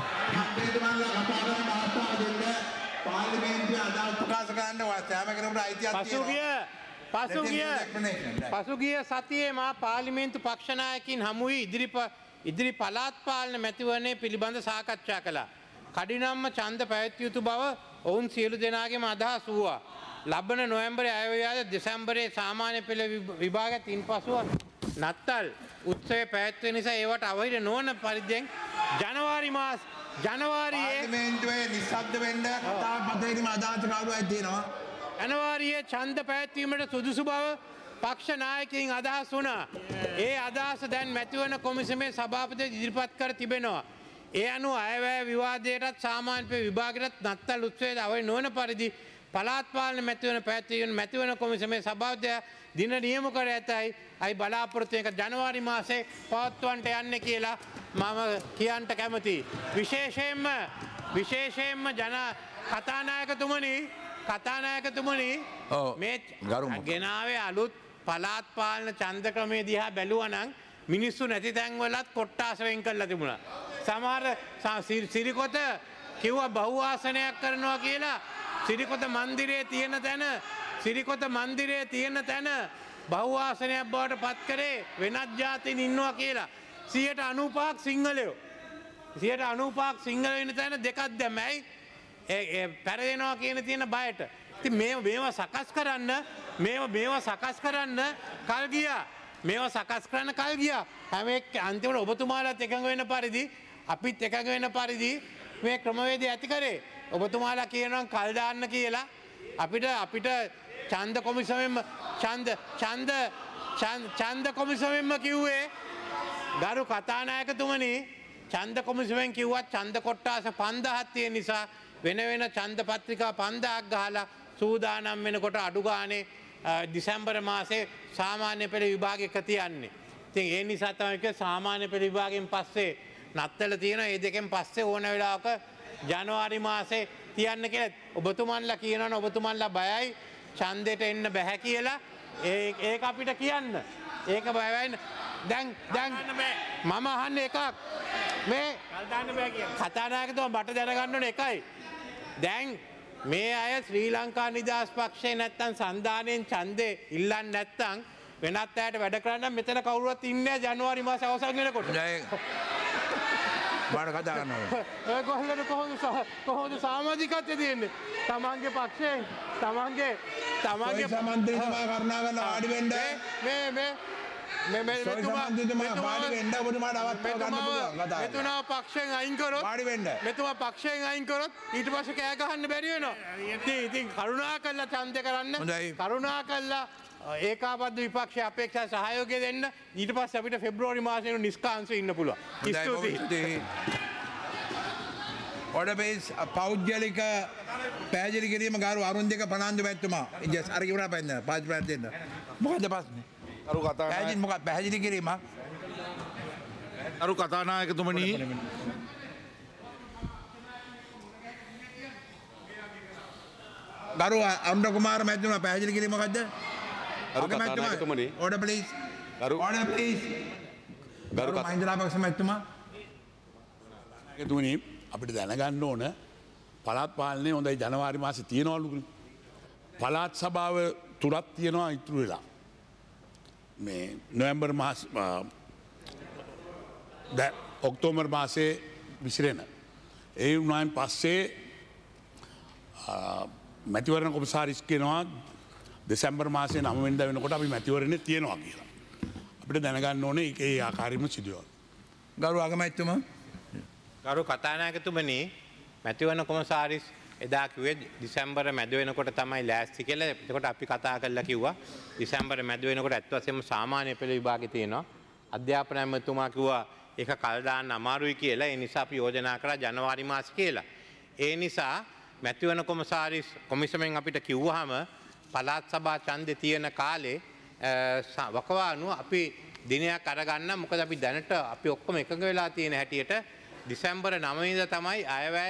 පසුගිය සතියේ මා පාර්ලිමේන්තු පක්ෂනායකින් හමුවී ඉදිරි පළාත් පාලන මැතිවරණය පිළිබඳ සාකච්ඡා කළා. කඩිනම්ම ඡන්ද පැවැත්විය යුතු බව ඔවුන් සියලු දෙනාගේම අදහස් වූවා. ලබන නොවැම්බරේ අයවැය දෙසැම්බරේ සාමාන්‍ය පෙළ විභාගයෙන් පසුව නත්තල් උත්සවය පැවැත්වෙන නිසා ඒවට අවහිර නොවන පරිද්දෙන් ජනවාරි මාස ජනවාරියේ පාර්ලිමේන්තුවේ නිශ්ශබ්ද වෙන්න කතා පතේදීම අදාළ කවුරුයි තියෙනවා. ජනවාරියේ ඡන්ද පැවැත්වීමට සුදුසු බව පක්ෂ නායකයින් අදහස් වුණා. ඒ අදහස දැන් මැතිවරණ කොමිසමේ සභාපති ඉදිරිපත් කර තිබෙනවා. ඒ අනුව අයවැය විවාදයටත් සාමාන්‍ය පෙළ විභාගයටත් නත්තල් උත්සවයට අවහිර නොවන පරිදි පළාත් පාලන මැතිවරණ පැවැත්වීම මැතිවරණ කොමිසමේ සභාපතිය දින නියම කර ඇතයි අයි බලාපොරොත්තු වෙන ජනවාරි මාසේ පවත්වන්නට යන්නේ කියලා මම කියන්න කැමතියි. විශේෂයෙන්ම විශේෂයෙන්ම ජන කතානායකතුමනි කතානායකතුමනි මේ ගෙනාවේ අලුත් පළාත් පාලන ඡන්ද ක්‍රමයේ දිහා බැලුවා නම් මිනිස්සු නැති තැන්වලත් කොට්ටාස වෙන් කරලා තිබුණා. සමහර සිරිකොත කිව්වා බහුආසනයක් කරනවා කියලා සිරිකොත මන්දිරයේ තියෙන තැන සිරිකොත මන්දිරයේ තියෙන තැන බහුආසනයක් බවට පත් කරේ වෙනත් ජාතීන් ඉන්නවා කියලා. සියයට අනූපහක් සිංහලයෝ. සියයට අනූපහක් සිංහල වෙන තැන දෙකක් දැමයි පැරදෙනවා කියන තියෙන බයට. ඉතින් මේ මේවා සකස් කරන්න මේවා මේවා සකස් කරන්න කල් ගියා. මේවා සකස් කරන්න කල් ගියා. හැම එක් අන්තිමට ඔබතුමාලාත් එකඟ වෙන පරිදි අපිත් එකඟ වෙන පරිදි මේ ක්‍රමවේදය ඇති කරේ. ඔබතුමාලා කියනවා කල් දාන්න කියලා. අපිට අපිට ඡන්ද කොමිසමෙන්ම ඡන්ද ඡන්ද ඡන්ද කොමිසමෙන්ම කිව්වේ ගරු කතානායකතුමනි ඡන්ද කොමිසමෙන් කිව්වත් ඡන්ද කොට්ටාස පන්දාහක් තියෙන නිසා වෙන වෙන ඡන්ද පත්‍රිකා පන්දාහක් ගහලා සූදානම් වෙනකොට අඩු ගානේ දිසැම්බර් මාසේ සාමාන්‍ය පෙළ විභාගෙක තියන්නේ. ඉතින් ඒ නිසා තමයි සාමාන්‍ය පෙළ විභාගයෙන් පස්සේ නත්තල තියෙන ඒ දෙකෙන් පස්සේ ඕන වෙලාවක ජනවාරි මාසේ තියන්න කියලා. ඔබතුමන්ලා කියනවනේ ඔබතුමන්ලා බයයි ඡන්දෙට එන්න බෑ කියලා. ඒ ඒක අපිට කියන්න. ඒක බය වෙන්න. දැන් දැන් මම අහන්නේ එකක්. මේ කතානායකතුමා මට දැනගන්න ඕනේ එකයි. දැන් මේ අය ශ්‍රී ලංකා නිදහස් පක්ෂේ නැත්තම් සන්ධානයෙන් ඡන්දේ ඉල්ලන්නේ නැත්තම් වෙනත් අයට වැඩ කරන්න මෙතන කවුරුවත් ඉන්නේ ජනවාරි මාසේ අවසන් වෙනකොට. බාර කතා කරනවා. ඒ කොහොමද කොහොමද කොහොමද සමාජිකත්වය දෙන්නේ? තමන්ගේ පක්ෂයෙන් තමන්ගේ තමන්ගේ සමන්ත්‍රීතුමා කරුණාකරලා වාඩි වෙන්න. මේ මේ මේ මේ මෙතුමා වාඩි වෙන්න ඔබතුමාට අවස්ථාව ගන්න පුළුවන් කතා. මෙතුමා පක්ෂයෙන් අයින් කරොත් වාඩි වෙන්න. මෙතුමා පක්ෂයෙන් අයින් කරොත් ඊට පස්සේ කෑ ගහන්න බැරි වෙනවා. ඉතින් ඉතින් කරුණාකරලා ඡන්දේ කරන්න. කරුණාකරලා ඒකාබද්ධ විපක්ෂ අපේක්ෂා සහයෝගය දෙන්න. ඊට පස්සේ අපිට පෙබ්‍රුවාරි මාසෙ නිස්කාංශව ඉන්න පුළුවන්. ස්තුතියි. Order base පෞද්ගලික පැහැදිලි කිරීම ගාරු අරුන් දෙක පනන්දු මැතිතුමා. ඉතින් අර කිව්වනා පෙන්න පාත් ප්‍රාත් දෙන්න. මොකද ප්‍රශ්නේ? අරු කතා පැහැදිලි මොකක් පැහැදිලි කිරීම? අරු කතානායකතුමනි ගරු අරුණ කුමාර මැතිතුමා පැහැදිලි කිරීම මොකද්ද? අරු කතානායකතුමනි order please. ගරු order please. ගරු මහින්ද රාජපක්ෂ මැතිතුමා තුනි අපිට දැනගන්න ඕන පළාත් පාලනය හොඳයි ජනවාරි මාසේ තියෙනවලු. පළාත් සභාව තුනක් තියෙනවා ඉතුරු වෙලා. මේ නොවැම්බර් මාස ඔක්තෝබර් මාසේ විසිරෙන. ඒ වුණායින් පස්සේ මැතිවරණ කොමසාරිස් කියනවා දෙසැම්බර් මාසේ නව වෙනිදා වෙනකොට අපි මැතිවරණේ තියෙනවා කියලා. අපිට දැනගන්න ඕනේ ඒ ආකාරයෙන්ම සිදුවන. ගරු අගමැතිතුමා ගරු කතානායකතුමනි මැතිවරණ කොමසාරිස් එදා කිව්වේ දෙසැම්බර් මැද වෙනකොට තමයි ලෑස්ති කියලා. එතකොට අපි කතා කරලා කිව්වා දෙසැම්බර් මැද වෙනකොට ඇත්ත වශයෙන්ම සාමාන්‍ය පෙළ විභාගේ තියෙනවා. අධ්‍යාපන ඇමතුමා කිව්වා ඒක කල් දාන්න අමාරුයි කියලා. ඒ නිසා අපි යෝජනා කරා ජනවාරි මාසේ කියලා. ඒ නිසා මැතිවරණ කොමසාරිස් කොමිසමෙන් අපිට කිව්වහම පළාත් සභා ඡන්දේ තියෙන කාලේ වකවානුව අපි දිනයක් අරගන්න. මොකද අපි දැනට අපි ඔක්කොම එකඟ වෙලා තියෙන හැටියට දෙසැම්බර් නවය වෙනිදා තමයි අයවැය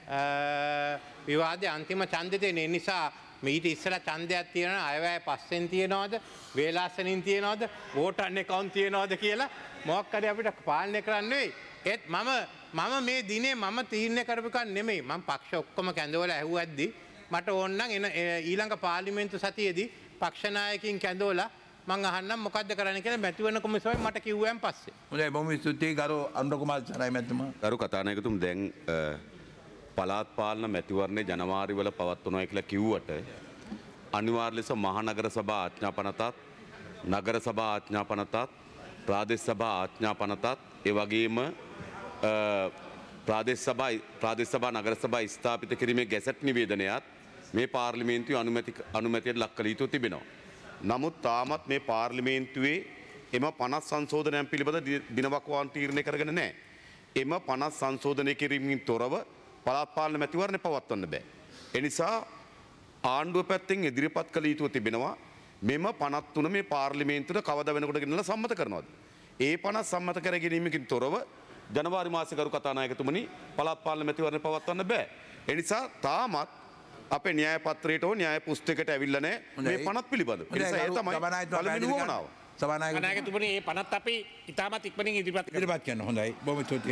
විවාදයේ අන්තිම ඡන්දෙ තියෙන. ඒ නිසා ඊට ඉස්සෙල්ලා ඡන්දයක් තියෙනවා අයවැය පස්සෙන් තියනවද වේලාසනින් තියනවද වෝටර් account තියනවද කියලා මොකක් හරි අපිට පාලනය කරන්න වෙයි. ඒත් මම මම මේ දිනේ මම තීරණය කරපු එකක් නෙමෙයි. මම පක්ෂ ඔක්කොම කැඳවලා ඇහුවද්දි මට ඕන නම් එන ඊළඟ පාර්ලිමේන්තු සතියේදී පක්ෂ නායකයින් කැඳවලා මං අහන්නම් මොකද්ද කරන්න කියලා මැතිවරණ කොමිසමෙන් මට කිව්වයන් පස්සේ. හොඳයි බොහොම ස්තුතියි ගරු අනුර කුමාර සරයි මැතිතුමා. ගරු කතානායකතුම දැන් පළාත් පාලන මැතිවරණේ ජනවාරි වල පවත්වනවා කියලා කිව්වට අනිවාර්ය ලෙස මහනගර සභා ආඥාපනතත් නගර සභා ආඥාපනතත් ප්‍රාදේශ සභා ආඥාපනතත් ඒ වගේම ප්‍රාදේශ සභා ප්‍රාදේශ සභා නගර සභා ස්ථාපිත කිරීමේ ගැසට් නිවේදනයත් මේ පාර්ලිමේන්තුවේ අනුමැති අනුමැතියට ලක් කළ යුතු තිබෙනවා. නමුත් තාමත් මේ පාර්ලිමේන්තුවේ එම පනස් සංශෝධනයන් පිළිබඳ දිනවකවාන් තීරණය කරගෙන නැහැ. එම පනස් සංශෝධනය කිරීමෙන් තොරව පළාත් පාලන මැතිවරණය පවත්වන්න බෑ. ඒ නිසා ආණ්ඩුව පැත්තෙන් ඉදිරිපත් කළ යුතුව තිබෙනවා මෙම පනස් තුන මේ පාර්ලිමේන්තුවට කවදා වෙනකොට ගෙනලා සම්මත කරනවද? ඒ පනස් සම්මත කර ගැනීමකින් තොරව ජනවාරි මාසේ ගරු කතානායකතුමනි පළාත් පාලන මැතිවරණය පවත්වන්න බෑ. ඒ නිසා තාමත් අපේ න්‍යාය පත්‍රයට හෝ න්‍යාය පුස්තකයට ඇවිල්ලා නැහැ මේ පනත් පිළිබඳ. ඒ නිසා ඒ තමයි පළවෙනි වමනාව. සභානායකතුමනි මේ පනත් අපි ඉතාමත් ඉක්මනින් ඉදිරිපත් කරනවා. හොඳයි. බොහොම ස්තුතියි.